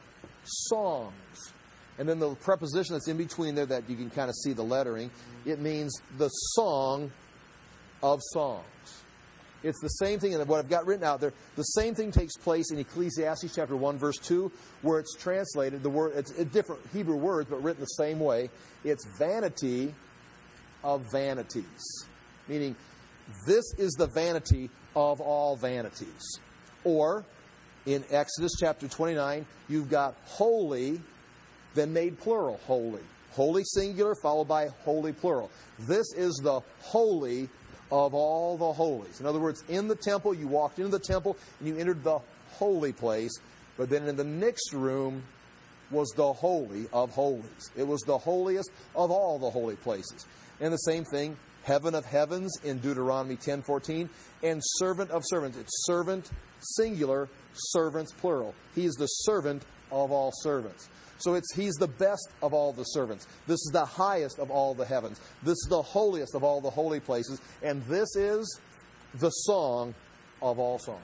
songs. And then the preposition that's in between there that you can kind of see the lettering, it means the song of songs. It's the same thing, and what I've got written out there, the same thing takes place in Ecclesiastes chapter one, verse two, where it's translated, the word, it's different Hebrew words, but written the same way. It's vanity of vanities. Meaning, this is the vanity of all vanities. Or, in Exodus chapter twenty-nine, you've got holy, then made plural, holy. Holy singular, followed by holy plural. This is the holy of all the holies. In other words, in the temple, you walked into the temple and you entered the holy place, but then in the next room was the holy of holies. It was the holiest of all the holy places. And the same thing, heaven of heavens in Deuteronomy ten fourteen, and servant of servants. It's servant singular, servants plural. He is the servant of all servants. So it's he's the best of all the servants. This is the highest of all the heavens. This is the holiest of all the holy places. And this is the song of all songs.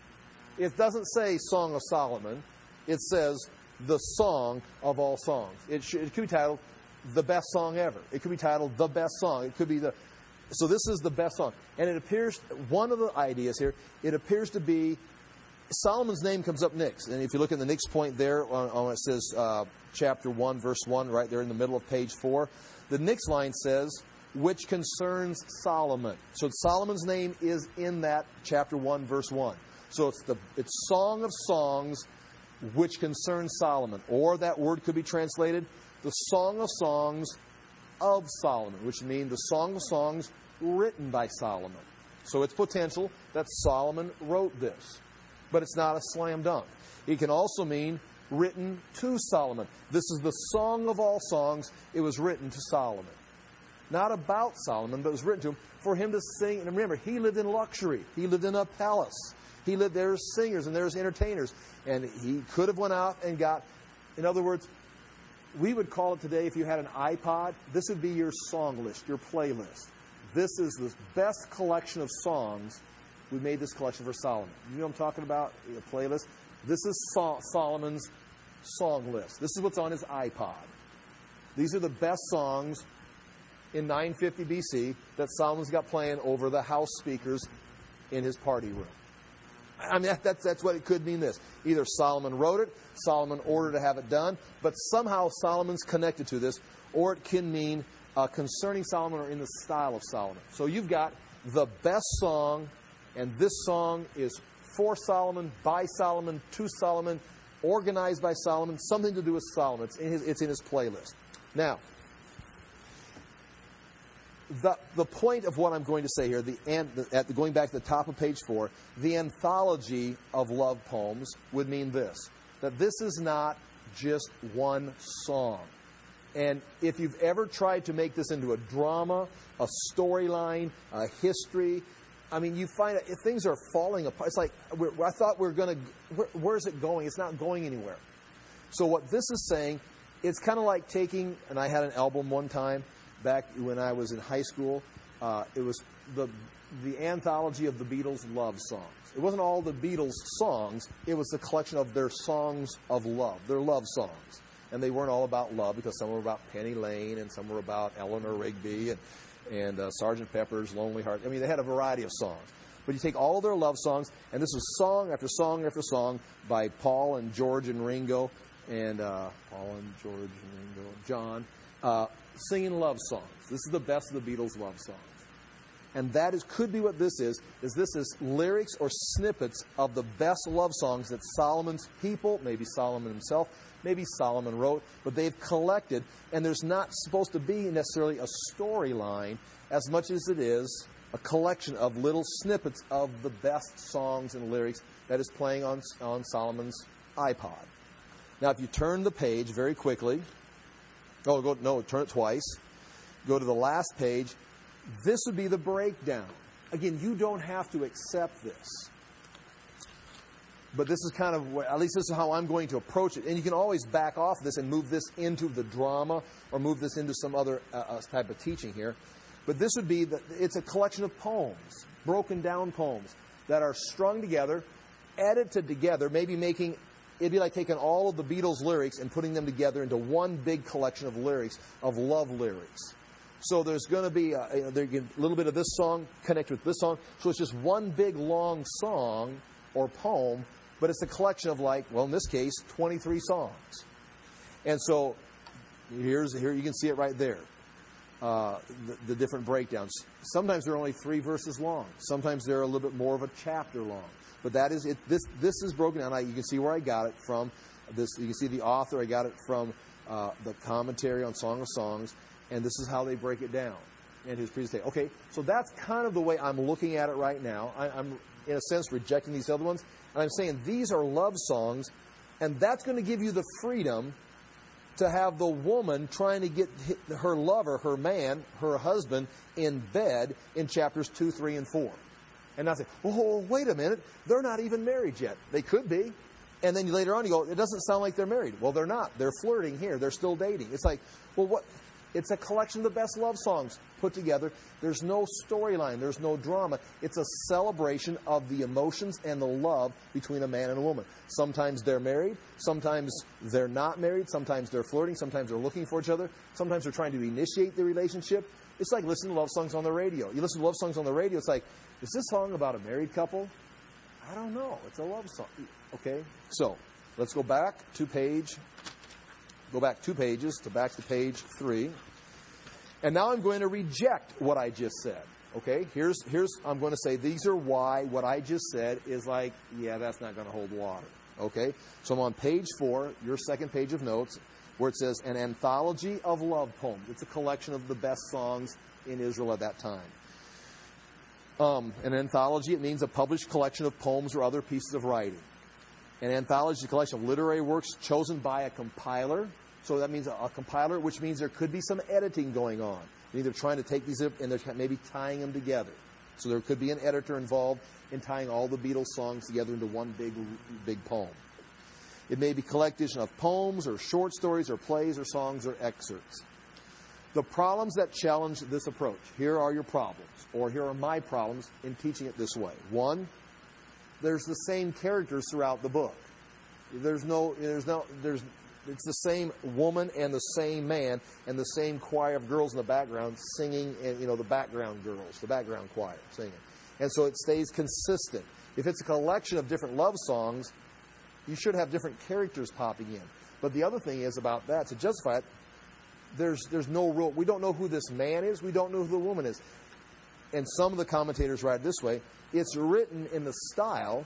It doesn't say Song of Solomon. It says the song of all songs. It, should, it could be titled the best song ever. It could be titled the best song. It could be the... So this is the best song. And it appears, one of the ideas here, it appears to be Solomon's name comes up next. And if you look at the next point there, on, on it says uh, chapter one, verse one, right there in the middle of page four, the next line says, which concerns Solomon. So Solomon's name is in that chapter one, verse one. So it's the it's Song of Songs, which concerns Solomon. Or that word could be translated, the Song of Songs of Solomon, which means the Song of Songs written by Solomon. So it's potential that Solomon wrote this. But it's not a slam dunk. It can also mean written to Solomon. This is the song of all songs. It was written to Solomon. Not about Solomon, but it was written to him for him to sing. And remember, he lived in luxury. He lived in a palace. He lived, there's singers and there's entertainers. And he could have went out and got, in other words, we would call it today, if you had an iPod, this would be your song list, your playlist. This is the best collection of songs. We made this collection for Solomon. You know what I'm talking about? A playlist. This is Sol- Solomon's song list. This is what's on his iPod. These are the best songs in nine fifty B C that Solomon's got playing over the house speakers in his party room. I mean, that, that's, that's what it could mean this. Either Solomon wrote it, Solomon ordered to have it done, but somehow Solomon's connected to this, or it can mean uh, concerning Solomon or in the style of Solomon. So you've got the best song. And this song is for Solomon, by Solomon, to Solomon, organized by Solomon, something to do with Solomon. It's in his, it's in his playlist. Now, the, the point of what I'm going to say here, the, the, at the, going back to the top of page four, the anthology of love poems would mean this, that this is not just one song. And if you've ever tried to make this into a drama, a storyline, a history, I mean, you find that things are falling apart. It's like, we're, I thought we were going to, where, where's it going? It's not going anywhere. So what this is saying, it's kind of like taking, and I had an album one time back when I was in high school. Uh, it was the the anthology of the Beatles' love songs. It wasn't all the Beatles' songs. It was the collection of their songs of love, their love songs. And they weren't all about love, because some were about Penny Lane and some were about Eleanor Rigby and and uh, Sergeant Pepper's Lonely Heart. I mean, they had a variety of songs. But you take all their love songs, and this is song after song after song by Paul and George and Ringo, and uh, Paul and George and Ringo, John, uh, singing love songs. This is the best of the Beatles' love songs. And that is could be what this is, is this is lyrics or snippets of the best love songs that Solomon's people, maybe Solomon himself, maybe Solomon wrote, but they've collected. And there's not supposed to be necessarily a storyline as much as it is a collection of little snippets of the best songs and lyrics that is playing on, on Solomon's iPod. Now, if you turn the page very quickly, oh, go, no, turn it twice, go to the last page, this would be the breakdown. Again, you don't have to accept this. But this is kind of, at least this is how I'm going to approach it. And you can always back off this and move this into the drama or move this into some other uh, type of teaching here. But this would be, the, it's a collection of poems, broken down poems that are strung together, edited together, maybe making, it'd be like taking all of the Beatles lyrics and putting them together into one big collection of lyrics, of love lyrics. So there's going to be a, you know, there, a little bit of this song connected with this song. So it's just one big long song or poem, but it's a collection of like, well, in this case, twenty-three songs. And so here's here you can see it right there. Uh, the, the different breakdowns. Sometimes they're only three verses long. Sometimes they're a little bit more of a chapter long. But that is it. This this is broken down. I, you can see where I got it from. This you can see the author. I got it from uh, the commentary on Song of Songs, and this is how they break it down in his presentation. Okay, so that's kind of the way I'm looking at it right now. I, I'm in a sense rejecting these other ones, and I'm saying these are love songs, and that's going to give you the freedom to have the woman trying to get her lover, her man, her husband in bed in chapters two, three, and four. And not say, oh, wait a minute, they're not even married yet. They could be. And then later on you go, it doesn't sound like they're married. Well, they're not. They're flirting here. They're still dating. It's like, well, what? It's a collection of the best love songs put together. There's no storyline. There's no drama. It's a celebration of the emotions and the love between a man and a woman. Sometimes they're married. Sometimes they're not married. Sometimes they're flirting. Sometimes they're looking for each other. Sometimes they're trying to initiate the relationship. It's like listening to love songs on the radio. You listen to love songs on the radio, it's like, is this song about a married couple? I don't know. It's a love song. Okay? So, let's go back to page... Go back two pages to back to page three. And now I'm going to reject what I just said. Okay? Here's, here's, I'm going to say these are why what I just said is like, yeah, that's not going to hold water. Okay? So I'm on page four, your second page of notes, where it says, an anthology of love poems. It's a collection of the best songs in Israel at that time. Um, an anthology, it means a published collection of poems or other pieces of writing. An anthology is a collection of literary works chosen by a compiler. So that means a, a compiler, which means there could be some editing going on. They're either trying to take these up and they're maybe tying them together. So there could be an editor involved in tying all the Beatles songs together into one big, big poem. It may be a collection of poems or short stories or plays or songs or excerpts. The problems that challenge this approach. Here are your problems, or here are my problems in teaching it this way. One, there's the same characters throughout the book. There's no, there's no, there's, it's the same woman and the same man and the same choir of girls in the background singing, and you know, the background girls, the background choir singing. And so it stays consistent. If it's a collection of different love songs, you should have different characters popping in. But the other thing is about that, to justify it, there's, there's no real, we don't know who this man is, we don't know who the woman is. And some of the commentators write it this way, it's written in the style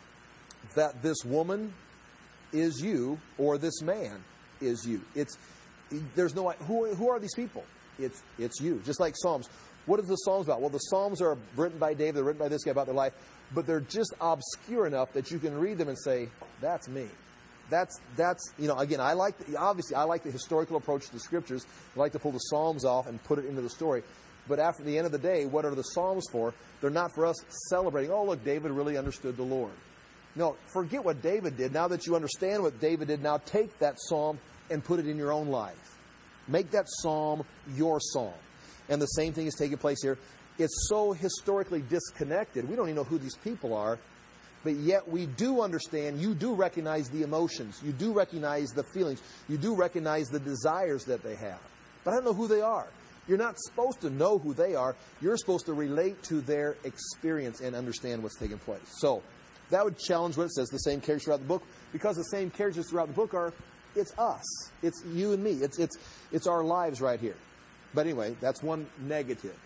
that this woman is you, or this man is you. It's there's no who who are these people? It's it's you. Just like Psalms. What are the Psalms about? Well, the Psalms are written by David, they're written by this guy about their life, but they're just obscure enough that you can read them and say, that's me. That's that's you know, again, I like the, obviously I like the historical approach to the scriptures. I like to pull the Psalms off and put it into the story. But after the end of the day, what are the Psalms for? They're not for us celebrating, oh, look, David really understood the Lord. No, forget what David did. Now that you understand what David did, now take that psalm and put it in your own life. Make that psalm your psalm. And the same thing is taking place here. It's so historically disconnected. We don't even know who these people are. But yet we do understand, you do recognize the emotions. You do recognize the feelings. You do recognize the desires that they have. But I don't know who they are. You're not supposed to know who they are. You're supposed to relate to their experience and understand what's taking place. So that would challenge what it says, the same characters throughout the book, because the same characters throughout the book are, it's us. It's you and me. It's it's it's our lives right here. But anyway, that's one negative.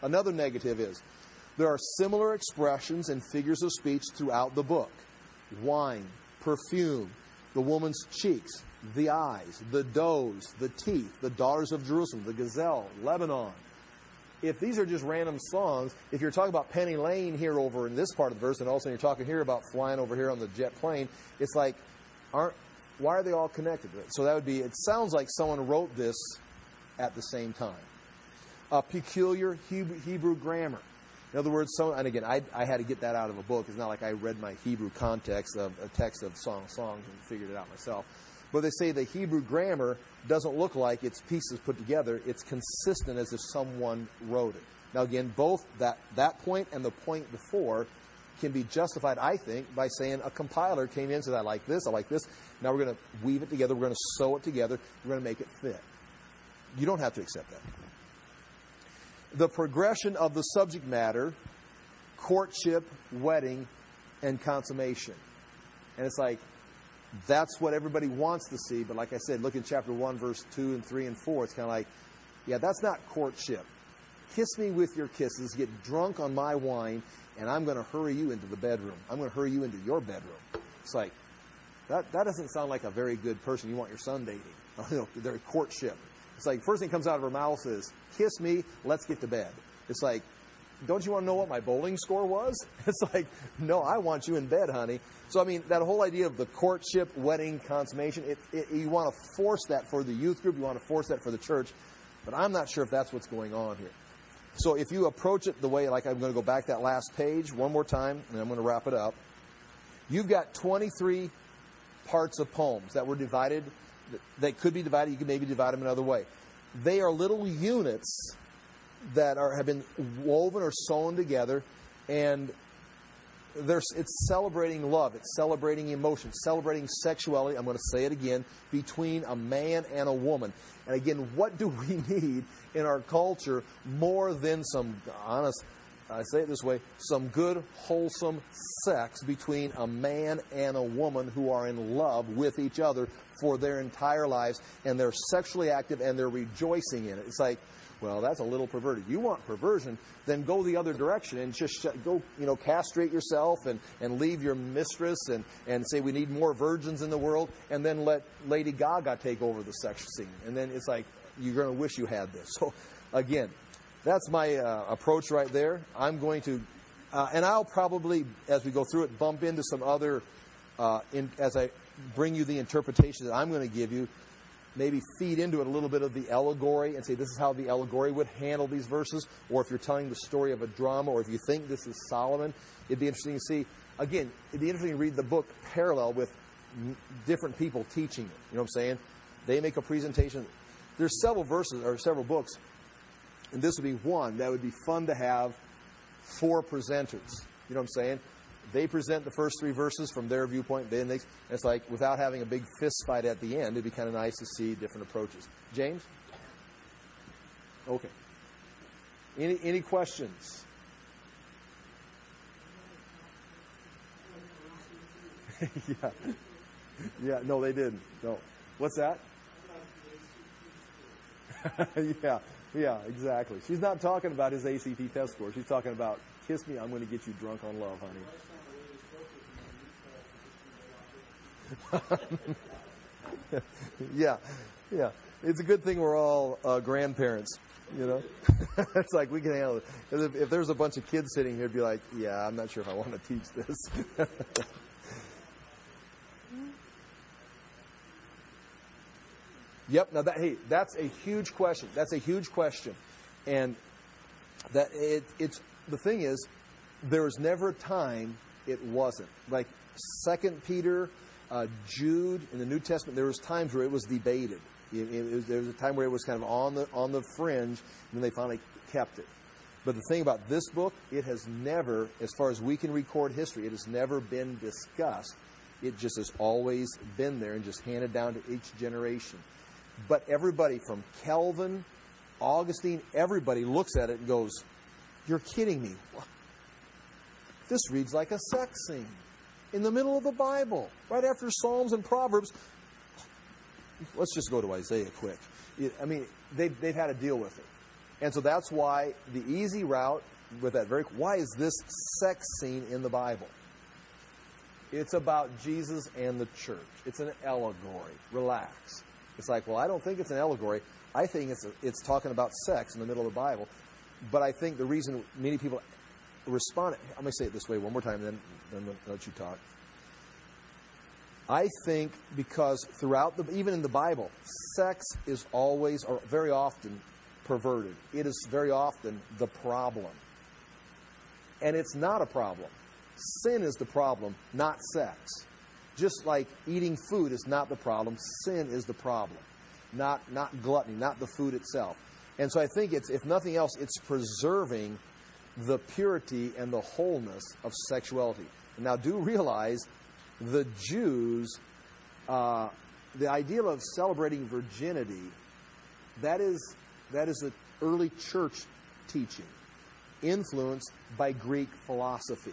Another negative is there are similar expressions and figures of speech throughout the book. Wine, perfume, the woman's cheeks, the eyes, the does, the teeth, the daughters of Jerusalem, the gazelle, Lebanon. If these are just random songs, if you're talking about Penny Lane here over in this part of the verse, and also you're talking here about flying over here on the jet plane, it's like, aren't why are they all connected? So that would be, it sounds like someone wrote this at the same time. A peculiar Hebrew, Hebrew grammar. In other words, some, and again, I, I had to get that out of a book. It's not like I read my Hebrew context of a text of Song of Songs and figured it out myself. But they say the Hebrew grammar doesn't look like it's pieces put together. It's consistent as if someone wrote it. Now, again, both that, that point and the point before can be justified, I think, by saying a compiler came in and said, I like this, I like this. Now we're going to weave it together. We're going to sew it together. We're going to make it fit. You don't have to accept that. The progression of the subject matter, courtship, wedding, and consummation. And it's like, that's what everybody wants to see. But like I said, look in chapter one, verse two and three and four. It's kind of like, yeah, that's not courtship. Kiss me with your kisses, get drunk on my wine, and I'm going to hurry you into the bedroom. I'm going to hurry you into your bedroom. It's like, that that doesn't sound like a very good person you want your son dating. You know, their courtship. It's like, first thing comes out of her mouth is, kiss me, let's get to bed. It's like, don't you want to know what my bowling score was? It's like, no, I want you in bed, honey. So, I mean, that whole idea of the courtship, wedding, consummation, it, it, you want to force that for the youth group. You want to force that for the church. But I'm not sure if that's what's going on here. So if you approach it the way, like I'm going to go back that last page one more time, and I'm going to wrap it up. You've got twenty-three parts of poems that were divided. They could be divided. You could maybe divide them another way. They are little units that are have been woven or sewn together, and there's, it's celebrating love. It's celebrating emotion, celebrating sexuality. I'm going to say it again, between a man and a woman. And again, what do we need in our culture more than some, honest, I say it this way, some good, wholesome sex between a man and a woman who are in love with each other for their entire lives, and they're sexually active and they're rejoicing in it. It's like, well, that's a little perverted. You want perversion, then go the other direction and just sh- go, you know, castrate yourself and, and leave your mistress and, and say we need more virgins in the world, and then let Lady Gaga take over the sex scene. And then it's like, you're going to wish you had this. So, again, that's my uh, approach right there. I'm going to, uh, and I'll probably, as we go through it, bump into some other, uh, in, as I bring you the interpretation that I'm going to give you, maybe feed into it a little bit of the allegory and say this is how the allegory would handle these verses. Or if you're telling the story of a drama, or if you think this is Solomon, it'd be interesting to see. Again, it'd be interesting to read the book parallel with different people teaching it. You know what I'm saying? They make a presentation. There's several verses or several books, and this would be one that would be fun to have four presenters. You know what I'm saying? They present the first three verses from their viewpoint. Then they, it's like, without having a big fist fight at the end, it'd be kind of nice to see different approaches. James? Okay. Any any questions? yeah. Yeah, no, they didn't. No. What's that? yeah, yeah, exactly. She's not talking about his A C T test score. She's talking about, kiss me, I'm going to get you drunk on love, honey. yeah, yeah. It's a good thing we're all uh, grandparents, you know. It's like we can handle it. If, if there's a bunch of kids sitting here, it'd be like, yeah, I'm not sure if I want to teach this. Yep. Now that, hey, that's a huge question. That's a huge question, and that it, it's the thing is, there was never a time it wasn't. Like Second Peter, uh, Jude in the New Testament, there was times where it was debated. It, it was, there was a time where it was kind of on the on the fringe, and then they finally kept it. But the thing about this book, it has never, as far as we can record history, it has never been discussed. It just has always been there and just handed down to each generation. But everybody from Calvin, Augustine, everybody looks at it and goes, you're kidding me. This reads like a sex scene in the middle of the Bible, right after Psalms and Proverbs. Let's just go to Isaiah quick. I mean, they've, they've had to deal with it. And so that's why the easy route with that very, why is this sex scene in the Bible? It's about Jesus and the church. It's an allegory. Relax. It's like, well, I don't think it's an allegory. I think it's a, it's talking about sex in the middle of the Bible. But I think the reason many people respond, I'm going to say it this way one more time, then, then I'll let you talk. I think because throughout, the, even in the Bible, sex is always, or very often, perverted. It is very often the problem. And it's not a problem. Sin is the problem, not sex. Just like eating food is not the problem, sin is the problem. Not, not gluttony, not the food itself. And so I think it's, if nothing else, it's preserving the purity and the wholeness of sexuality. Now, do realize the Jews, uh, the idea of celebrating virginity, that is that is an early church teaching, influenced by Greek philosophy.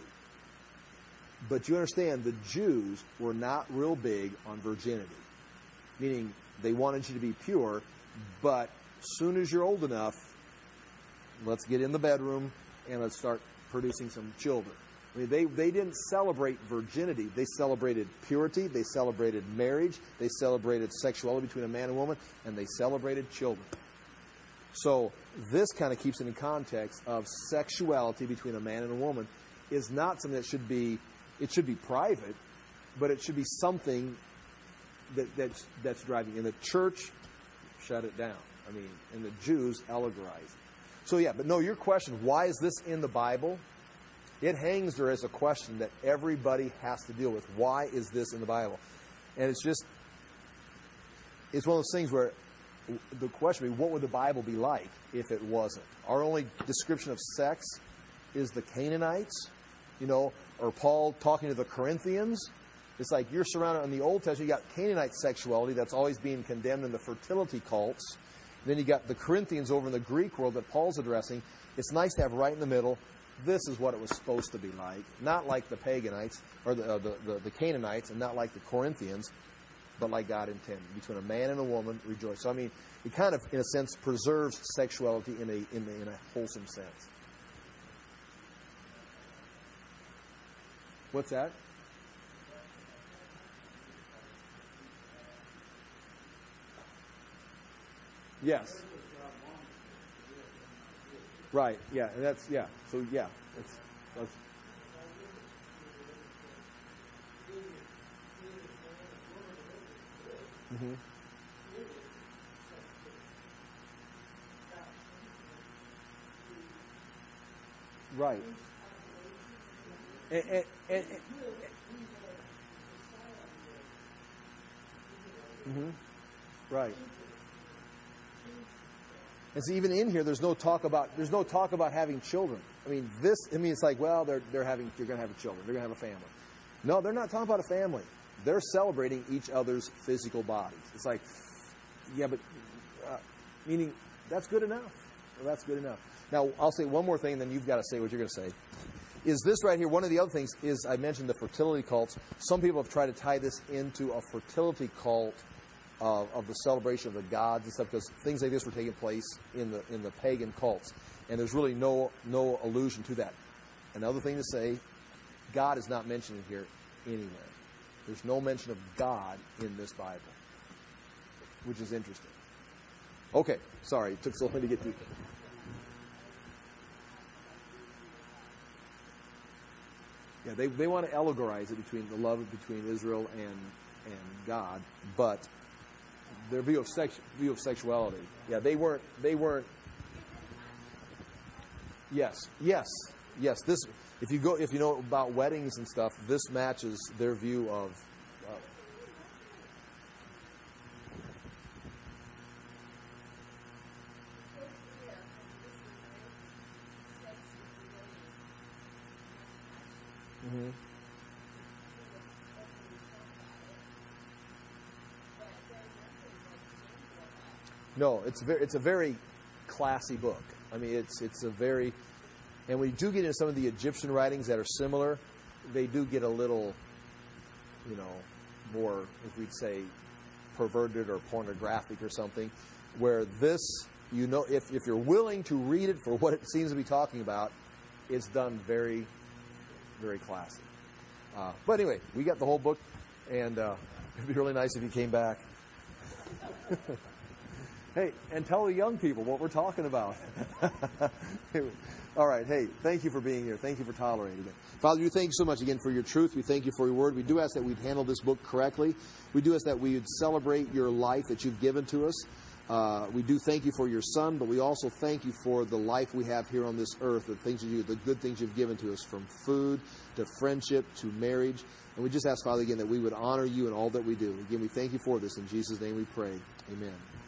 But you understand, the Jews were not real big on virginity, meaning they wanted you to be pure, but as soon as you're old enough, let's get in the bedroom and let's start producing some children. I mean, they, they didn't celebrate virginity. They celebrated purity. They celebrated marriage. They celebrated sexuality between a man and woman. And they celebrated children. So this kind of keeps it in context of sexuality between a man and a woman is not something that should be, it should be private, but it should be something that, that's, that's driving. And the church shut it down. I mean, and the Jews allegorized it. So yeah, but no, your question, why is this in the Bible? It hangs there as a question that everybody has to deal with. Why is this in the Bible? And it's just, it's one of those things where the question would be, what would the Bible be like if it wasn't? Our only description of sex is the Canaanites, you know, or Paul talking to the Corinthians. It's like you're surrounded in the Old Testament, you got Canaanite sexuality that's always being condemned in the fertility cults. And then you got the Corinthians over in the Greek world that Paul's addressing. It's nice to have right in the middle. This is what it was supposed to be like. Not like the Paganites, or the, uh, the, the, the Canaanites, and not like the Corinthians, but like God intended. Between a man and a woman, rejoice. So, I mean, it kind of, in a sense, preserves sexuality in a, in a, in a wholesome sense. What's that? Yes. Right, yeah, and that's, yeah, so yeah, that's, that's mm-hmm. Right. And, and, and, and mm-hmm. Right. And so even in here, there's no talk about there's no talk about having children. I mean, this. I mean, it's like, well, they're they're having they're going to have children. They're going to have a family. No, they're not talking about a family. They're celebrating each other's physical bodies. It's like, yeah, but uh, meaning that's good enough. Well, that's good enough. Now, I'll say one more thing, and then you've got to say what you're going to say. Is this right here? One of the other things is I mentioned the fertility cults. Some people have tried to tie this into a fertility cult. Of, of the celebration of the gods and stuff, because things like this were taking place in the in the pagan cults, and there's really no no allusion to that. Another thing to say, God is not mentioned here anywhere. There's no mention of God in this Bible, which is interesting. Okay, sorry, it took so long to get through. Yeah, they they want to allegorize it between the love between Israel and and God, but their view of sex, view of sexuality. Yeah, they weren't. They weren't. Yes, yes, yes. This, if you go, if you know about weddings and stuff, this matches their view of. Uh, mm-hmm. No, it's very, it's a very classy book. I mean, it's it's a very, and when you do get into some of the Egyptian writings that are similar, they do get a little, you know, more, if we'd say, perverted or pornographic or something. Where this, you know, if, if you're willing to read it for what it seems to be talking about, it's done very, very classy. Uh, but anyway, we got the whole book, and uh, it'd be really nice if you came back. Hey, and tell the young people what we're talking about. All right. Hey, thank you for being here. Thank you for tolerating it. Father, we thank you so much again for your truth. We thank you for your word. We do ask that we'd handle this book correctly. We do ask that we would celebrate your life that you've given to us. Uh, we do thank you for your Son, but we also thank you for the life we have here on this earth, the things that you, the good things you've given to us, from food to friendship to marriage. And we just ask, Father, again, that we would honor you in all that we do. Again, we thank you for this. In Jesus' name we pray. Amen.